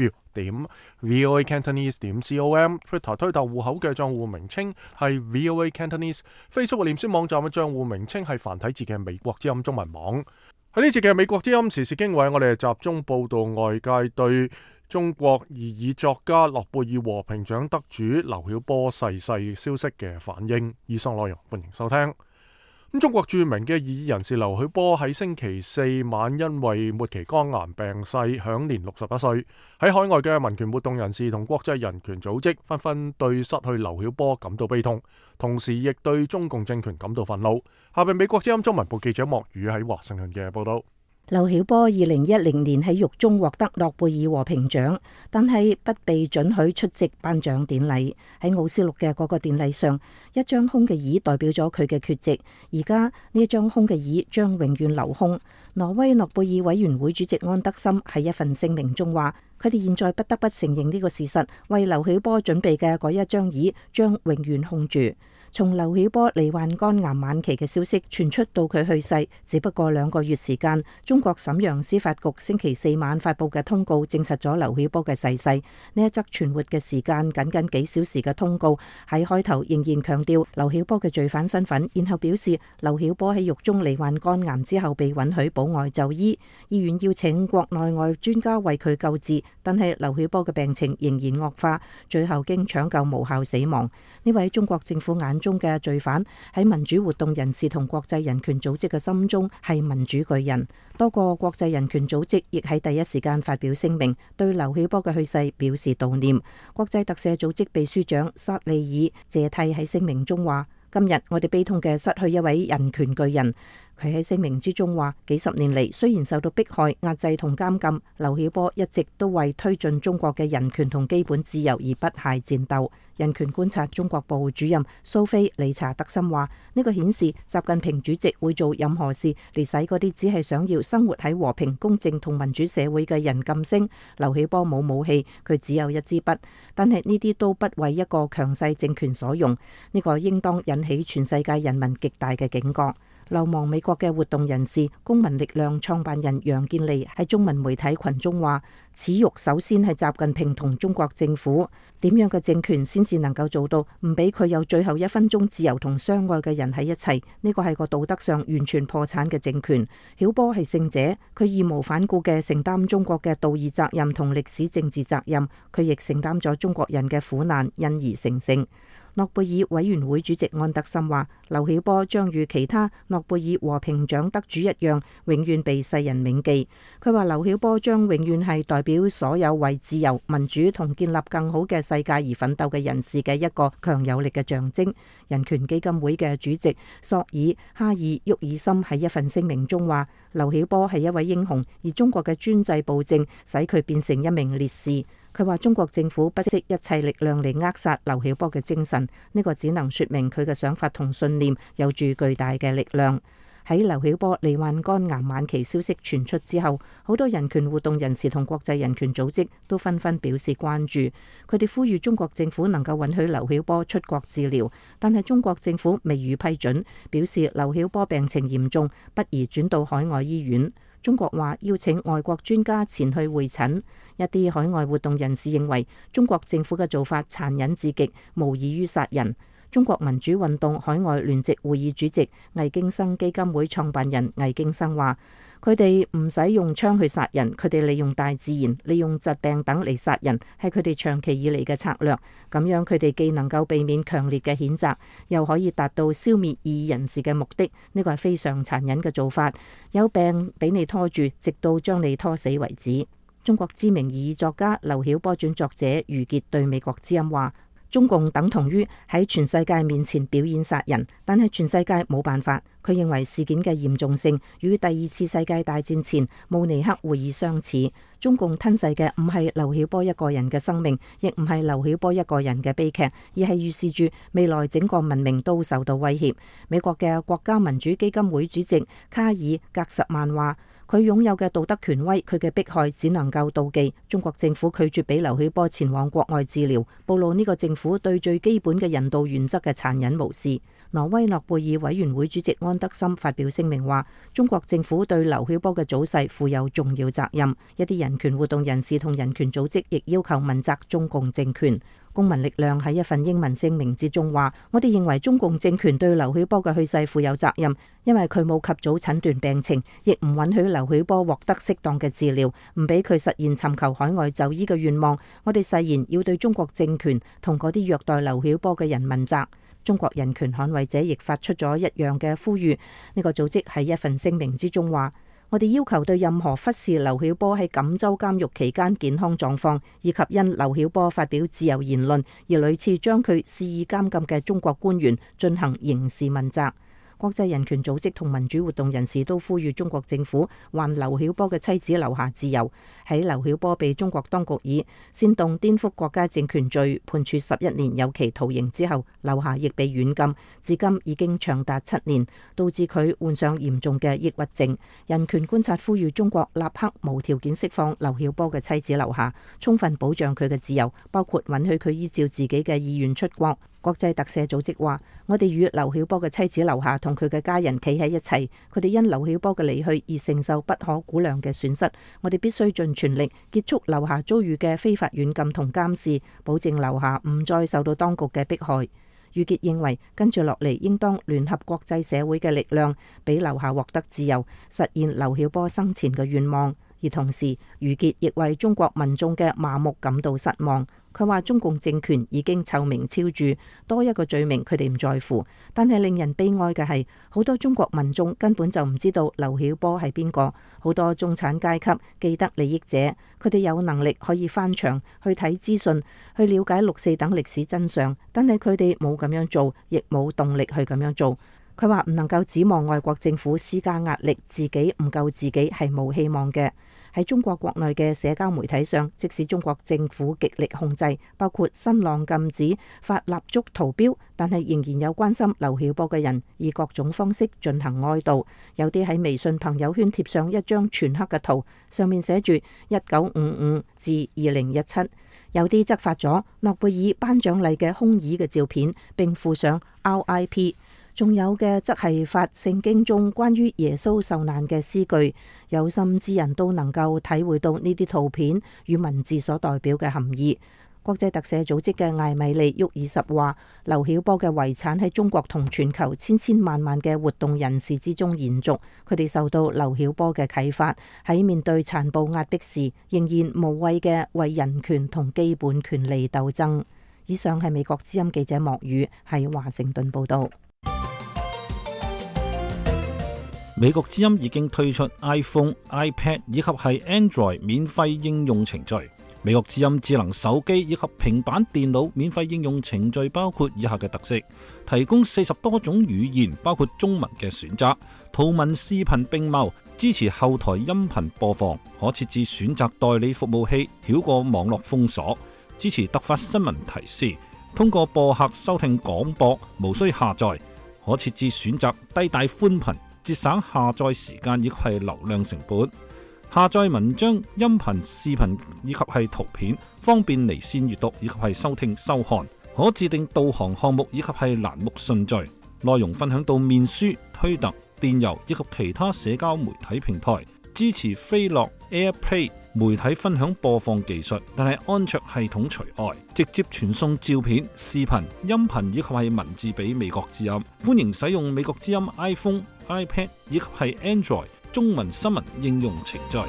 A: 3w.voacantonese.com，Twitter 推特戶口嘅賬戶名稱係 VOA Cantonese，Facebook 臉書網站嘅賬戶名稱係繁體字嘅美國之音中文網。喺呢節嘅美國之音時事經緯，我哋集中報道外界對中國異議作家諾貝爾和平獎得主劉曉波逝世消息嘅反應。以上內容歡迎收聽。中國著名嘅異議人士劉曉波喺星期四晚因為末期肝癌病逝，享年61歲。喺海外嘅民權活動人士同國際人權組織紛紛對失去劉曉波感到悲痛，同時亦對中共政權感到憤怒。下邊美國之音中文部記者莫宇喺華盛頓嘅報道。
L: 劉曉波2010年喺獄中獲得諾貝爾和平獎，但係不被准許出席頒獎典禮。喺奧斯陸嘅嗰個典禮上，一張空嘅椅代表咗佢嘅缺席。而家呢一張空嘅椅將永遠留空。挪威諾貝爾委員會主席安德森喺一份聲明中話，佢哋現在不得不承認呢個事實，為劉曉波準備嘅嗰一張椅將永遠空住。從劉曉波罹患肝癌晚期嘅消息傳出到佢去世，只不過2個月時間。中國瀋陽司法局星期四晚發佈嘅通告證實咗劉曉波嘅逝世。呢一則存活嘅時間僅幾小時嘅通告喺開頭仍然強調劉曉波嘅罪犯身份，然後表示劉曉波喺獄中罹患肝癌之後被允許保外就醫，醫院邀請國內外專家為佢救治，但係劉曉波嘅病情仍然惡化，最後經搶救無效死亡。呢位中國政府眼中嘅罪犯喺民主活動人士同國際人權組織嘅心中係民主巨人。多個國際人權組織亦喺第一時間發表聲明，對劉曉波嘅去世表示悼念。國際特赦組織秘書長薩利爾謝蒂喺聲明中話：今日我哋悲痛嘅失去一位人權巨人。佢喺聲明之中話，幾十年嚟雖然受到迫害、壓制同監禁，劉曉波一直都為推進中國嘅人權同基本自由而不懈戰鬥。人權觀察中國部主任蘇菲理查德森話：呢個顯示習近平主席會做任何事嚟使嗰啲只係想要生活喺和平、公正同民主社會嘅人噤聲。劉曉波冇武器，佢只有一支筆，但係呢啲都不為一個強勢政權所用。呢個應當引起全世界人民極大嘅警覺。流亡美國嘅活動人士公民力量創辦人楊建利喺中文媒體群中話：恥辱首先係習近平同中國政府。點樣嘅政權先至能夠做到唔俾佢有最後1分鐘自由同相愛嘅人喺一齊？呢個係個道德上完全破產嘅政權。曉波係聖者，佢義無反顧嘅承擔中國嘅道義責任同歷史政治責任，佢亦承擔咗中國人嘅苦難，因而成聖。諾貝爾委員會主席安德森話：劉曉波將與其他諾貝爾和平獎得主一樣，永遠被世人銘記。佢話劉曉波將永遠係代表所有為自由、民主同建立更好嘅世界而奮鬥嘅人士嘅一個強有力嘅象徵。人權基金會嘅主席索爾哈爾沃爾森喺一份聲明中話：劉曉波係一位英雄，而中國嘅專制暴政使佢變成一名烈士。佢話中國政府不惜一切力量嚟扼殺劉曉波嘅精神，呢個只能說明佢嘅想法同信念有住巨大嘅力量。喺劉曉波罹患肝癌晚期消息傳出之後，好多人權活動人士同國際人權組織都紛紛表示關注。佢哋呼籲中國政府能夠允許劉曉波出國治療，但係中國政府未予批准，表示劉曉波病情嚴重，不宜轉到海外醫院。中國話邀請外國專家前去會診。一啲海外活動人士認為中國政府嘅做法殘忍至極，無異於殺人。 中國民主運動海外聯席會議主席魏京生基金會創辦人魏京生話：佢哋唔使用槍去殺人，佢哋利用大自然、利用疾病等嚟殺人，係佢哋長期以嚟嘅策略。咁樣佢哋既能夠避免強烈嘅譴責，又可以達到消滅異議人士嘅目的。呢個係非常殘忍嘅做法。有病俾你拖住，直到將你拖死為止。中國知名異議作家劉曉波轉作者余傑對美國之音話：中共等同於喺全世界面前表演殺人，但係全世界冇辦法。佢認為事件嘅嚴重性與第二次世界大戰前慕尼黑會議相似。中共吞噬嘅唔係劉曉波一個人嘅生命，亦唔係劉曉波一個人嘅悲劇，而係預示住未來整個文明都受到威脅。美國嘅國家民主基金會主席卡爾格什曼話：佢擁有嘅道德權威，佢嘅迫害只能夠妒忌。中國政府拒絕俾劉曉波前往國外治療，暴露呢個政府對最基本嘅人道原則嘅殘忍無視。挪威諾貝爾委員會主席安德森發表聲明話：中國政府對劉曉波嘅早逝負有重要責任。一啲人權活動人士同人權組織亦要求問責中共政權。公民力量喺一份英文聲明之中話：我哋認為中共政權對劉曉波嘅去世負有責任，因為佢冇及早診斷病情，亦唔允許劉曉波獲得適當嘅治療，唔俾佢實現尋求海外就醫嘅願望。我哋誓言要對中國政權同嗰啲虐待劉曉波嘅人問責。中國人權捍衛者亦發出咗一樣嘅呼籲。呢個組織喺一份聲明之中話：我哋要求對任何忽視劉曉波喺錦州監獄期間健康狀況，以及因劉曉波發表自由言論而屢次將佢肆意監禁嘅中國官員進行刑事問責。國際人權組織同民主活動人士都呼籲中國政府還劉曉波嘅妻子劉霞自由。喺劉曉波被中國當局以煽動顛覆國家政權罪判處11年有期徒刑之後，劉霞亦被軟禁，至今已經長達7年，導致佢患上嚴重嘅抑鬱症。人權觀察呼籲中國立刻無條件釋放劉曉波嘅妻子劉霞，充分保障佢嘅自由，包括允許佢依照自己嘅意願出國。國際特赦組織話：我哋與劉曉波嘅妻子劉霞同佢嘅家人企喺一齊，佢哋因劉曉波嘅離去而承受不可估量嘅損失。我哋必須盡全力結束劉霞遭遇嘅非法軟禁同監視，保證劉霞唔再受到當局嘅迫害。余傑認為，跟住落嚟應當聯合國際社會嘅力量，俾劉霞獲得自由，實現劉曉波生前嘅願望。而同時，余傑亦為中國民眾嘅麻木感到失望。佢話中共政權已經臭名昭著，多一個罪名佢哋唔在乎。但係令人悲哀嘅係，好多中國民眾根本就唔知道劉曉波係邊個。好多中產階級既得利益者，佢哋有能力可以翻牆去睇資訊，去了解6·4等歷史真相，但係佢哋冇咁樣做，亦冇動力去咁樣做。佢話唔能夠指望外國政府施加壓力，自己唔救自己係冇希望嘅。喺中國國內嘅社交媒體上，即使中國政府極力控制，包括新浪禁止發蠟燭圖標，但係仍然有關心劉曉波嘅人以各種方式進行哀悼。有啲喺微信朋友圈貼上一張全黑嘅圖，上面寫住1955至2017。有啲則發咗諾貝爾頒獎禮嘅空椅嘅照片，並附上 RIP。仲有嘅則係發聖經中關於耶穌受難嘅詩句，有心之人都能夠體會到呢啲圖片與文字所代表嘅含義。國際特赦組織嘅艾米利·沃爾什話：劉曉波嘅遺產喺中國同全球千千萬萬嘅活動人士之中延續，佢哋受到劉曉波嘅啟發，喺面對殘暴壓迫時，仍然無畏嘅為人權同基本權利鬥爭。以上係美國之音記者莫宇喺華盛頓報道。
M: 美國之音已經推出 iPhone、iPad 以及係 Android 免費應用程序。美國之音智能手機以及平板電腦免費應用程序包括以下嘅特色：提供40多種語言，包括中文嘅選擇，圖文視頻並茂，支持後台音頻播放，可設置選擇代理服務器，繞過網絡封鎖，支持突發新聞提示，通過播客收聽廣播，無需下載，可設置選擇低帶寬頻，節省下載時間以及係流量成本。下載文章、音頻、視頻以及係圖片，方便離線閱讀以及係收聽收看。可自定導航項目以及係欄目順序。內容分享到面書、推特、電郵以及其他社交媒體平台。支持飛樂、AirPlay、 媒體分享播放技術，但係安卓系統除外，直接傳送照片、視頻、音頻以及係文字俾美國之音。歡迎使用美國之音 iPhone、iPad 以及係 Android 中文新聞應用程序。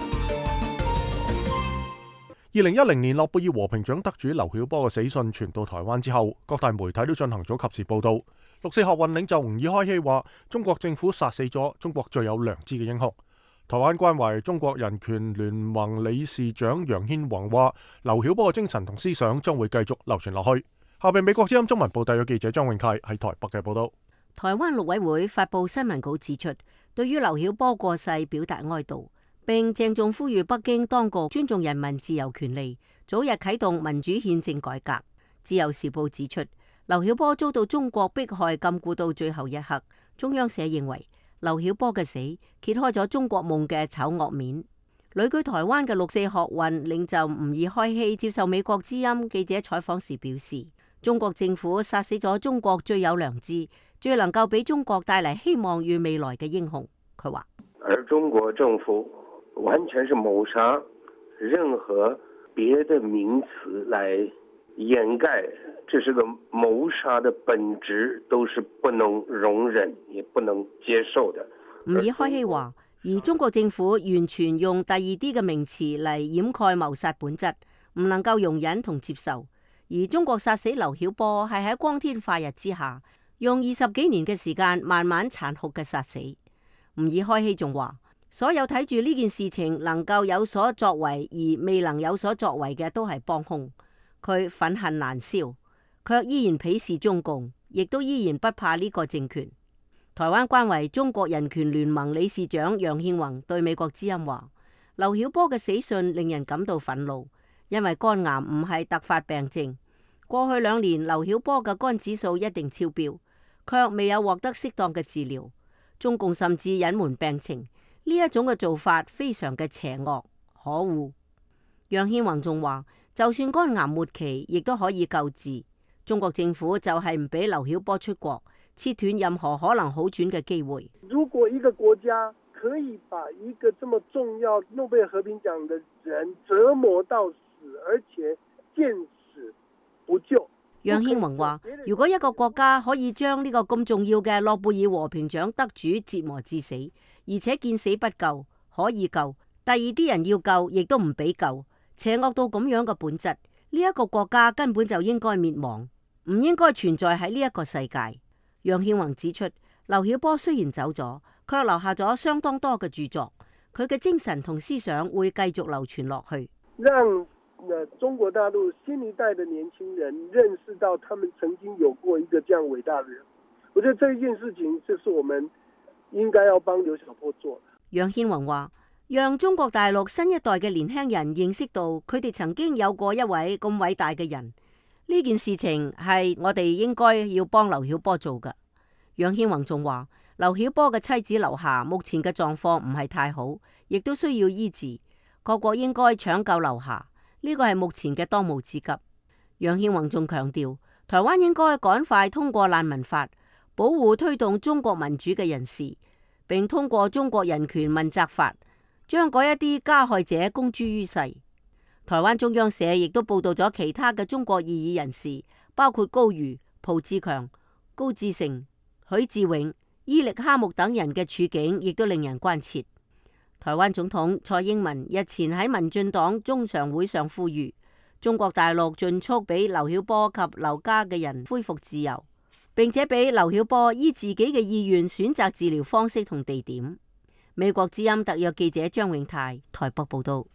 A: 2010年諾貝爾和平獎得主劉曉波嘅死訊傳到台灣之後，各大媒體都進行咗及時報導。六四學運領袖吾爾開希話：中國政府殺死咗中國最有良知嘅英雄。台灣關懷中國人權聯盟理事長楊憲宏話：劉曉波嘅精神同思想將會繼續流傳落去。下邊美國之音中文部特約記者張永泰喺台北嘅報導。
J: 台灣陸委會發布新聞稿指出，對於劉曉波過世表達哀悼，並鄭重呼籲北京當局尊重人民自由權利，早日啟動民主憲政改革。自由時報指出，劉曉波遭到中國迫害禁錮到最後一刻。中央社認為，劉曉波嘅死揭開咗中國夢嘅醜惡面。旅居台灣嘅六四學運領袖吾爾開希接受美國之音記者採訪時表示，中國政府殺死咗中國最有良知、最能夠俾中國帶嚟希望與未來嘅英雄。佢話：
N: 而中國政府完全是謀殺，任何別的名詞來掩蓋，這是個謀殺的本質，都是不能容忍也不能接受的。
J: 吾爾開希話，而中國政府完全用第二啲嘅名詞嚟掩蓋謀殺本質，唔能夠容忍同接受。而中國殺死劉曉波係喺光天化日之下，用20幾年嘅時間慢慢殘酷嘅殺死。吾爾開希仲話，所有睇住呢件事情能夠有所作為而未能有所作為嘅都係幫兇。佢憤恨難消，卻依然鄙視中共，亦都依然不怕呢個政權。台灣關懷中國人權聯盟理事長楊憲宏對美國之音話：劉曉波嘅死訊令人感到憤怒，因為肝癌唔係突發病症。過去2年，劉曉波嘅肝指數一定超標，卻未有獲得適當嘅治療。中共甚至隱瞞病情，呢一種嘅做法非常嘅邪惡可惡。楊憲宏仲話，就算肝癌末期，亦都可以救治。中國政府就係唔俾劉曉波出國，切斷任何可能好轉嘅機會。
O: 如果一個國家可以把一個這麼重要諾貝爾和平獎的人折磨到死，而且見死不救。
J: 楊憲宏話：如果一個國家可以將呢個咁重要嘅諾貝爾和平獎得主折磨致死，而且見死不救，可以救，第二啲人要救，亦都唔俾救，邪惡到咁樣嘅本質，呢一個國家根本就應該滅亡，唔應該存在喺呢一個世界。楊憲宏指出，劉曉波雖然走咗，卻留下咗相當多嘅著作，佢嘅精神同思想會繼續流傳落去。
O: 讓中國大陸新一代的年輕人認識到他們曾經有過一個這樣偉大的人，我覺得這一件事情就是我們應該要幫劉曉波做的。
J: 楊憲宏話，讓中國大陸新一代嘅年輕人認識到佢哋曾經有過一位咁偉大嘅人，呢件事情係我哋應該要幫劉曉波做嘅。楊憲宏仲話，劉曉波嘅妻子劉霞目前嘅狀況唔係太好，亦都需要醫治，各國應該搶救劉霞。呢個係目前嘅當務之急。楊憲宏仲強調，台灣應該趕快通過難民法，保護推動中國民主嘅人士，並通過中國人權問責法，將嗰一啲加害者公諸於世。台灣中央社亦都報道咗其他嘅中國異議人士，包括高瑜、蒲志強、高志成、許志永、伊力哈木等人嘅處境，亦都令人關切。台灣總統蔡英文日前喺民進黨中常會上呼籲中國大陸盡速俾劉曉波及劉家嘅人恢復自由，並且俾劉曉波依自己嘅意願選擇治療方式同地點。美國之音特約記者張永泰台北報道。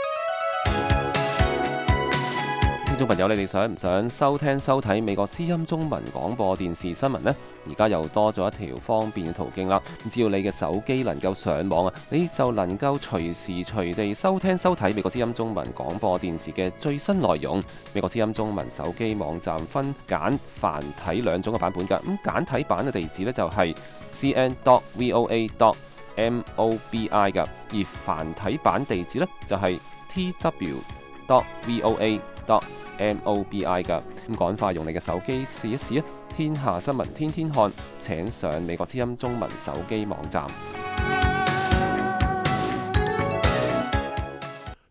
K: 聽眾朋友，你哋想唔想收聽收睇美國之音中文廣播電視新聞呢？而家又多咗一條方便嘅途徑啦！只要你嘅手機能夠上網啊，你就能夠隨時隨地收聽收睇美國之音中文廣播電視嘅最新內容。美國之音中文手機網站分簡繁體兩種嘅版本㗎。咁簡體版嘅地址呢，就係 cn.voa.mobi 㗎，而繁體版地址呢，就係 tw.voa.mobi 噶。咁趕快用你嘅手機試一試啊！天下新聞天天看，請上美國之音中文手機網站。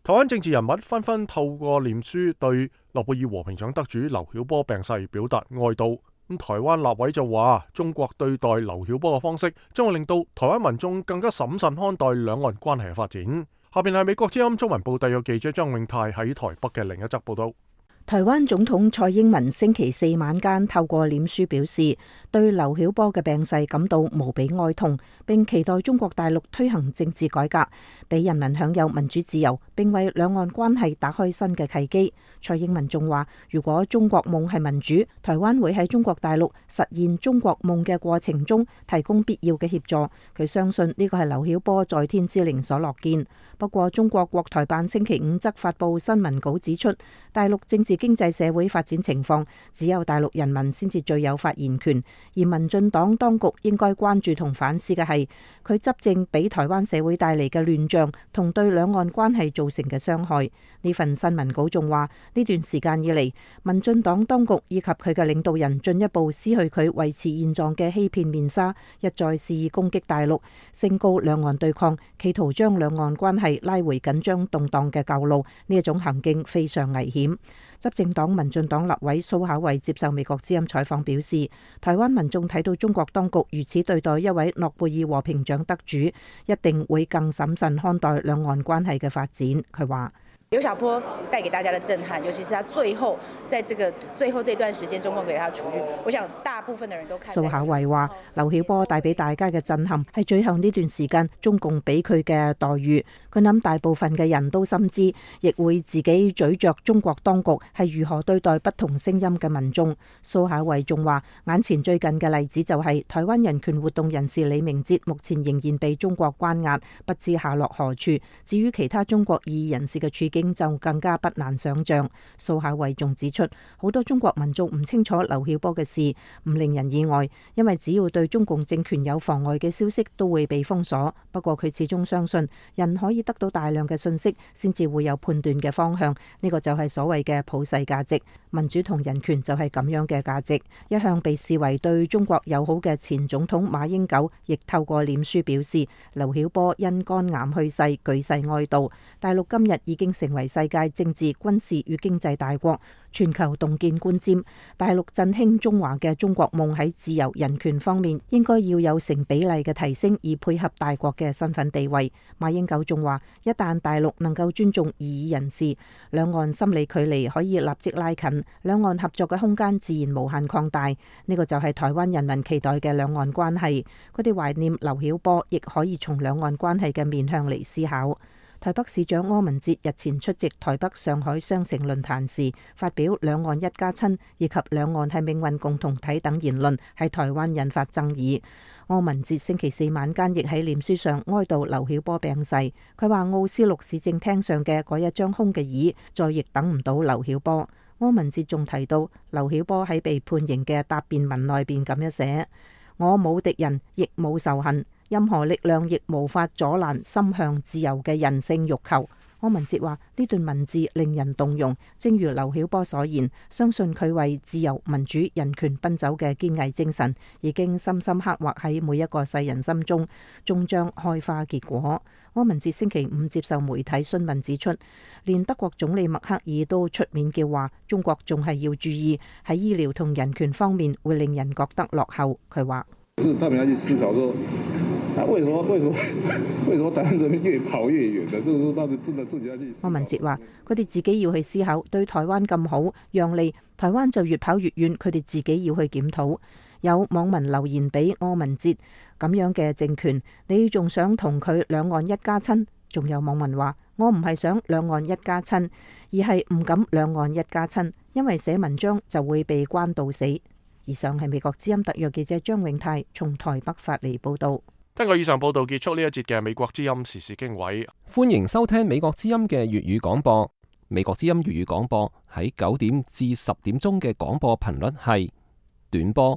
A: 台灣政治人物紛紛透過臉書對諾貝爾和平獎得主劉曉波病逝表達哀悼。台灣立委就話，中國對待劉曉波嘅方式將會令到台灣民眾更加審慎看待兩岸關係嘅發展。下邊係美國之音中文報特約記者張永泰喺台北嘅另一則報道。
L: 台灣總統蔡英文星期四晚間透過臉書表示，對劉曉波嘅病逝感到無比哀痛，並期待中國大陸推行政治改革，俾人民享有民主自由，並為兩岸關係打開新嘅契機。蔡英文仲話，如果中國夢係民主，台灣會喺中國大陸實現中國夢嘅過程中提供必要嘅協助。佢相信呢個係劉曉波在天之靈所樂見。不過，中國國台辦星期五則發布新聞稿指出，大陸政治經濟社會發展情況只有大陸人民先至最有發言權，而民進黨當局應該關注同反思嘅係佢執政俾台灣社會帶嚟嘅亂象同對兩岸關係造成嘅傷害。呢份新聞稿仲話，呢段時間以嚟，民進黨當局以及佢嘅領導人進一步撕去佢維持現狀嘅欺騙面紗，一再肆意攻擊大陸，升高兩岸對抗，企圖將兩岸關係拉回緊張動盪嘅舊路。呢一種行徑非常危險。執政黨民進黨立委蘇巧慧接受美國之音採訪表示，台灣民眾睇到中國當局如此對待一位諾貝爾和平獎得主，一定會更審慎看待兩岸關係嘅發展。佢話，
P: 劉曉波帶給大家的震撼，尤其是他最後在最後這段時間，中共給他處決，我想大部分的人都看。
L: 蘇巧慧話，劉曉波帶俾大家嘅震撼係最後呢段時間中共俾佢嘅待遇。佢諗大部分嘅人都深知，亦會自己咀嚼中國當局係如何對待不同聲音嘅民眾。蘇巧慧仲話，眼前最近嘅例子就係台灣人權活動人士李明哲，目前仍然被中國關押，不知下落何處。至於其他中國異議人士嘅處境就更加不難想象。蘇巧慧仲指出，好多中國民眾唔清楚劉曉波嘅事，唔令人意外，因為只要對中共政權有妨礙嘅消息都會被封鎖。不過佢始終相信，人可以得到大量嘅信息，先至會有判斷嘅方向。呢個就係所謂嘅普世價值，民主同人權就係咁樣嘅價值。一向被視為對中國友好嘅前總統馬英九，亦透過臉書表示，劉曉波因肝癌去世，舉世哀悼。大陸今日已經成為世界政治、軍事與經濟大國，全球洞見觀瞻。大陸振興中華嘅中國夢喺自由人權方面，應該要有成比例嘅提升，以配合大國嘅身份地位。馬英九仲話，一旦大陸能夠尊重異議人士，兩岸心理距離可以立即拉近，兩岸合作嘅空間自然無限擴大。呢個就係台灣人民期待嘅兩岸關係。佢哋懷念劉曉波，亦可以從兩岸關係嘅面向嚟思考。台北市長柯文哲日前出席台北上海雙城論壇時，發表兩岸一家親以及兩岸係命運共同體等言論，喺台灣引發爭議。柯文哲星期四晚間亦喺臉書上哀悼劉曉波病逝。佢話奧斯陸市政廳上嘅嗰一張空嘅椅，再亦等唔到劉曉波。柯文哲仲提到，劉曉波喺被判刑嘅答辯文內邊咁樣寫：我冇敵人，亦冇仇恨。任何力量亦無法阻攔心向自由嘅人性欲求。柯文哲話呢段文字令人動容，正如劉曉波所言，相信佢為自由、民主、人權奔走嘅堅毅精神，已經深深刻畫喺每一個世人心中，終將開花結果。柯文哲星期五接受媒體詢問指出，連德國總理默克爾都出面叫話，中國仲係要注意喺醫療同人權方面會令人覺得落後。佢話：
Q: 他們要去思考說，為什麼台灣人民越跑越遠呢？就是說，他們真的自己要去。
L: 柯文哲話：佢哋自己要去思考，對台灣咁好，讓利，台灣就越跑越遠。佢哋自己要去檢討。有網民留言俾柯文哲：咁樣嘅政權，你仲想同佢兩岸一家親？仲有網民話：我唔係想兩岸一家親，而係唔敢兩岸一家親，因為寫文章就會被關到死。以上係美國之音特約記者張永泰從台北發嚟報道。
A: 根據以上報道，結束呢一節嘅美國之音時事經緯。
K: 歡迎收聽美國之音嘅粵語廣播。美國之音粵語廣播喺9點至10點鐘嘅廣播頻率係短波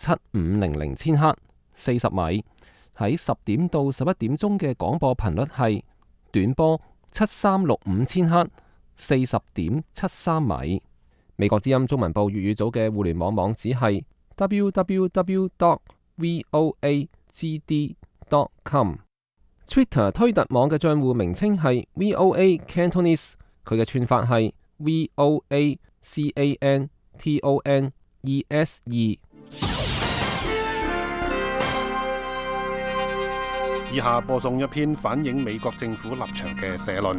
K: 7500千赫40米，喺10點到11點鐘嘅廣播頻率係短波7365千赫40.73米。美國之音中文部粵語組嘅互聯網網址係 www.voagd.com。 Twitter 推特網嘅帳戶名稱係 VOA Cantonese， 佢嘅串法係 VOA CANTONESE。
R: 以下播送一篇反映美國政府立場嘅社論。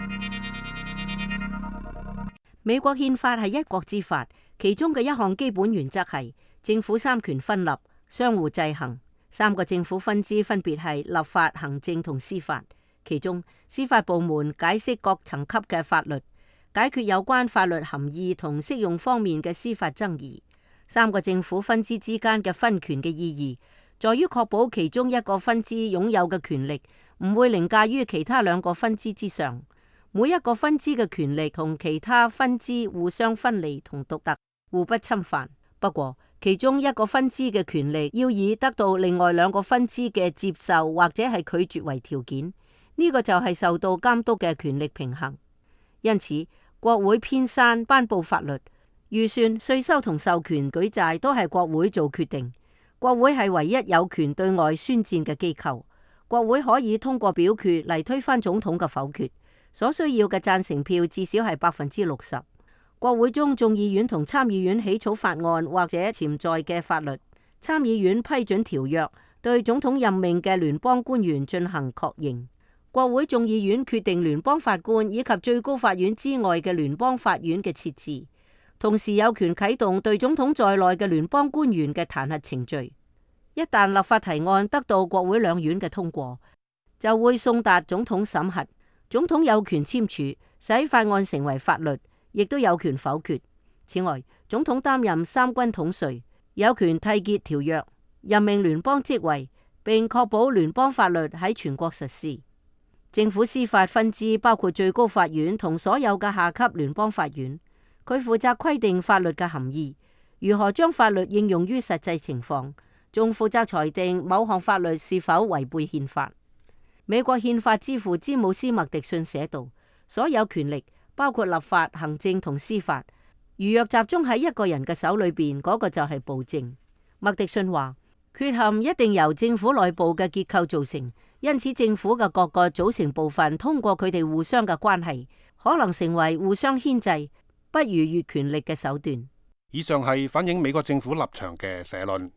J: 美國憲法係一國之法，其中嘅一項基本原則係政府三權分立，相互制衡。三個政府分支分別係立法、行政同司法。其中，司法部門解釋各層級嘅法律，解決有關法律含義同適用方面嘅司法爭議。三個政府分支之間嘅分權嘅意義，在於確保其中一個分支擁有嘅權力唔會凌駕於其他兩個分支之上。每一個分支嘅權力同其他分支互相分離同獨特，互不侵犯。不過，其中一個分支嘅權力要以得到另外兩個分支嘅接受或者係拒絕為條件，呢個就係受到監督嘅權力平衡。因此，國會編刪頒布法律、預算、稅收同授權舉債都係國會做決定。國會係唯一有權對外宣戰嘅機構。國會可以通過表決嚟推翻總統嘅否決。所需要嘅贊成票至少係60%。國會中眾議院同參議院起草法案或者潛在嘅法律，參議院批准條約，對總統任命嘅聯邦官員進行確認。國會眾議院決定聯邦法官以及最高法院之外嘅聯邦法院嘅設置，同時有權啟動對總統在內嘅聯邦官員嘅彈劾程序。一旦立法提案得到國會兩院嘅通過，就會送達總統審核。總統有權簽署，使法案成為法律，亦都有權否決。此外，總統擔任三軍統帥，有權締結條約，任命聯邦職位，並確保聯邦法律喺全國實施。政府司法分支包括最高法院同所有嘅下級聯邦法院，佢負責規定法律嘅含義，如何將法律應用於實際情況，仲負責裁定某項法律是否違背憲法。美國憲法之父詹姆斯麥迪遜寫道：所有權力包括立法、行政同司法，如若集中喺一個人嘅手裏邊，嗰個就係暴政。麥迪遜話：缺陷一定由政府內部嘅結構造成，因此政府嘅各個組成部分通過佢哋互相嘅關係，可能成為互相牽制、不逾越權力嘅手段。
R: 以上係反映美國政府立場嘅社論。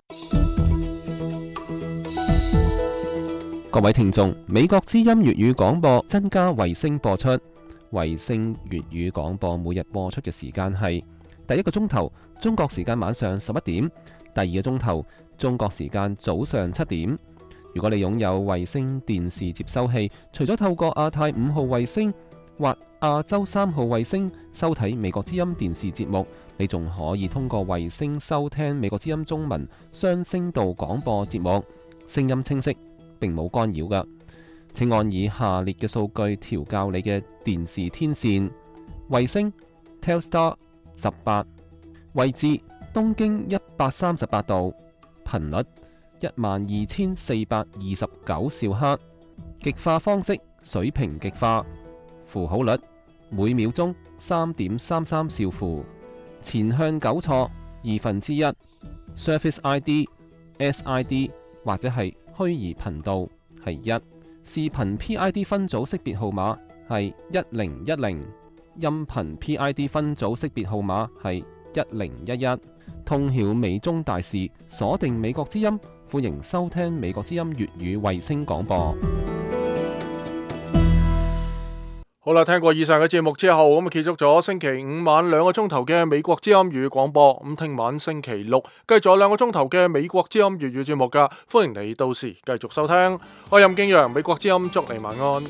K: 各位聽眾，美國之音粵語廣播增加衛星播出。衛星粵語廣播每日播出嘅時間係第一個鐘頭中國時間晚上11點，第二個鐘頭中國時間早上7點。如果你擁有衛星電視接收器，除咗透過亞太5號衛星或亞洲3號衛星收睇美國之音電視節目，你仲可以通過衛星收聽美國之音中文雙聲道廣播節目，聲音清晰，並冇干擾㗎。請按以下列嘅數據調校你嘅電視天線：衛星 Telstar 18，位置東經138度，頻率12429兆赫，極化方式水平極化，符號率每秒鐘3.33兆符，前向糾錯1/2， Surface ID SID 或者係虛擬頻道係1，視頻 PID 分組識別號碼係1010，音頻 PID 分組識別號碼係1011。通曉美中大事，鎖定美國之音，歡迎收聽美國之音粵語衛星廣播。
A: 好啦，聽過以上嘅節目之後，咁結束咗星期五晚2個鐘頭嘅美國之音粵語廣播。咁聽晚星期六繼續有2個鐘頭嘅美國之音粵語節目噶，歡迎你到時繼續收聽。我係任敬陽，美國之音祝你晚安。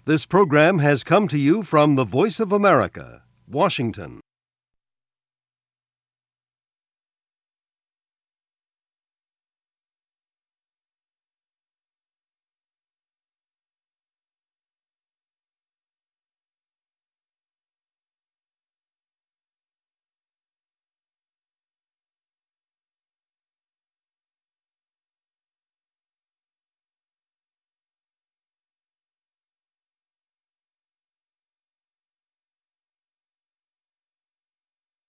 S: This program has come to you from the Voice of America, Washington.